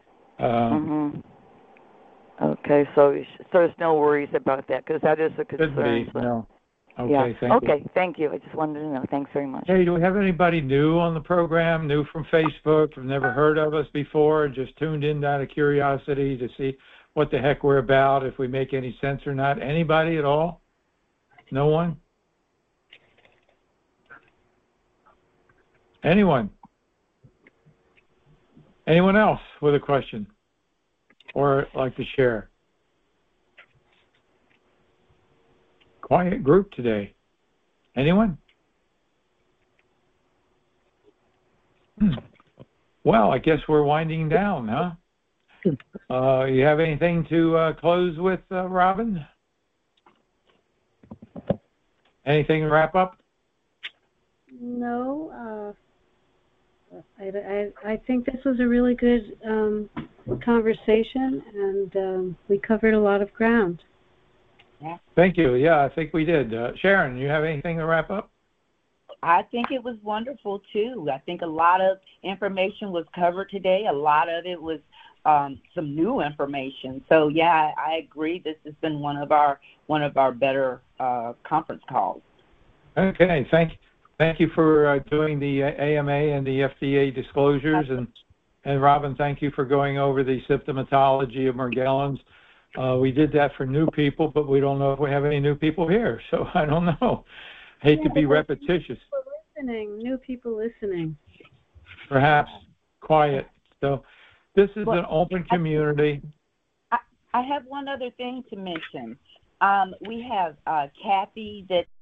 Um, hmm Okay, so so there's no worries about that because that is a Couldn't concern. be. so- No. Okay. yeah. Thank okay. you. Thank you. I just wanted to know. Thanks very much. Hey, do we have anybody new on the program? New from Facebook? Have never heard of us before? Just tuned in out of curiosity to see what the heck we're about, if we make any sense or not. Anybody at all? No one? Anyone? Anyone else with a question or like to share? Quiet group today. Anyone? Hmm. Well, I guess we're winding down, huh? Uh, you have anything to uh, close with, uh, Robin? Anything to wrap up? No, uh, I, I, I think this was a really good um, conversation, and um, we covered a lot of ground. Thank you. Yeah, I think we did. Uh, Sharon, you have anything to wrap up? I think it was wonderful too. I think a lot of information was covered today. A lot of it was um, some new information. So yeah, I, I agree. This has been one of our one of our better uh, conference calls. Okay. Thank thank you for uh, doing the A M A and the F D A disclosures, and and Robin, thank you for going over the symptomatology of Morgellons. Uh, we did that for new people, but we don't know if we have any new people here, so I don't know. Hate Yeah, to be but repetitious. People listening, new people listening. Perhaps quiet. So this is Well, an open community. I, I have one other thing to mention. Um, we have uh, Kathy that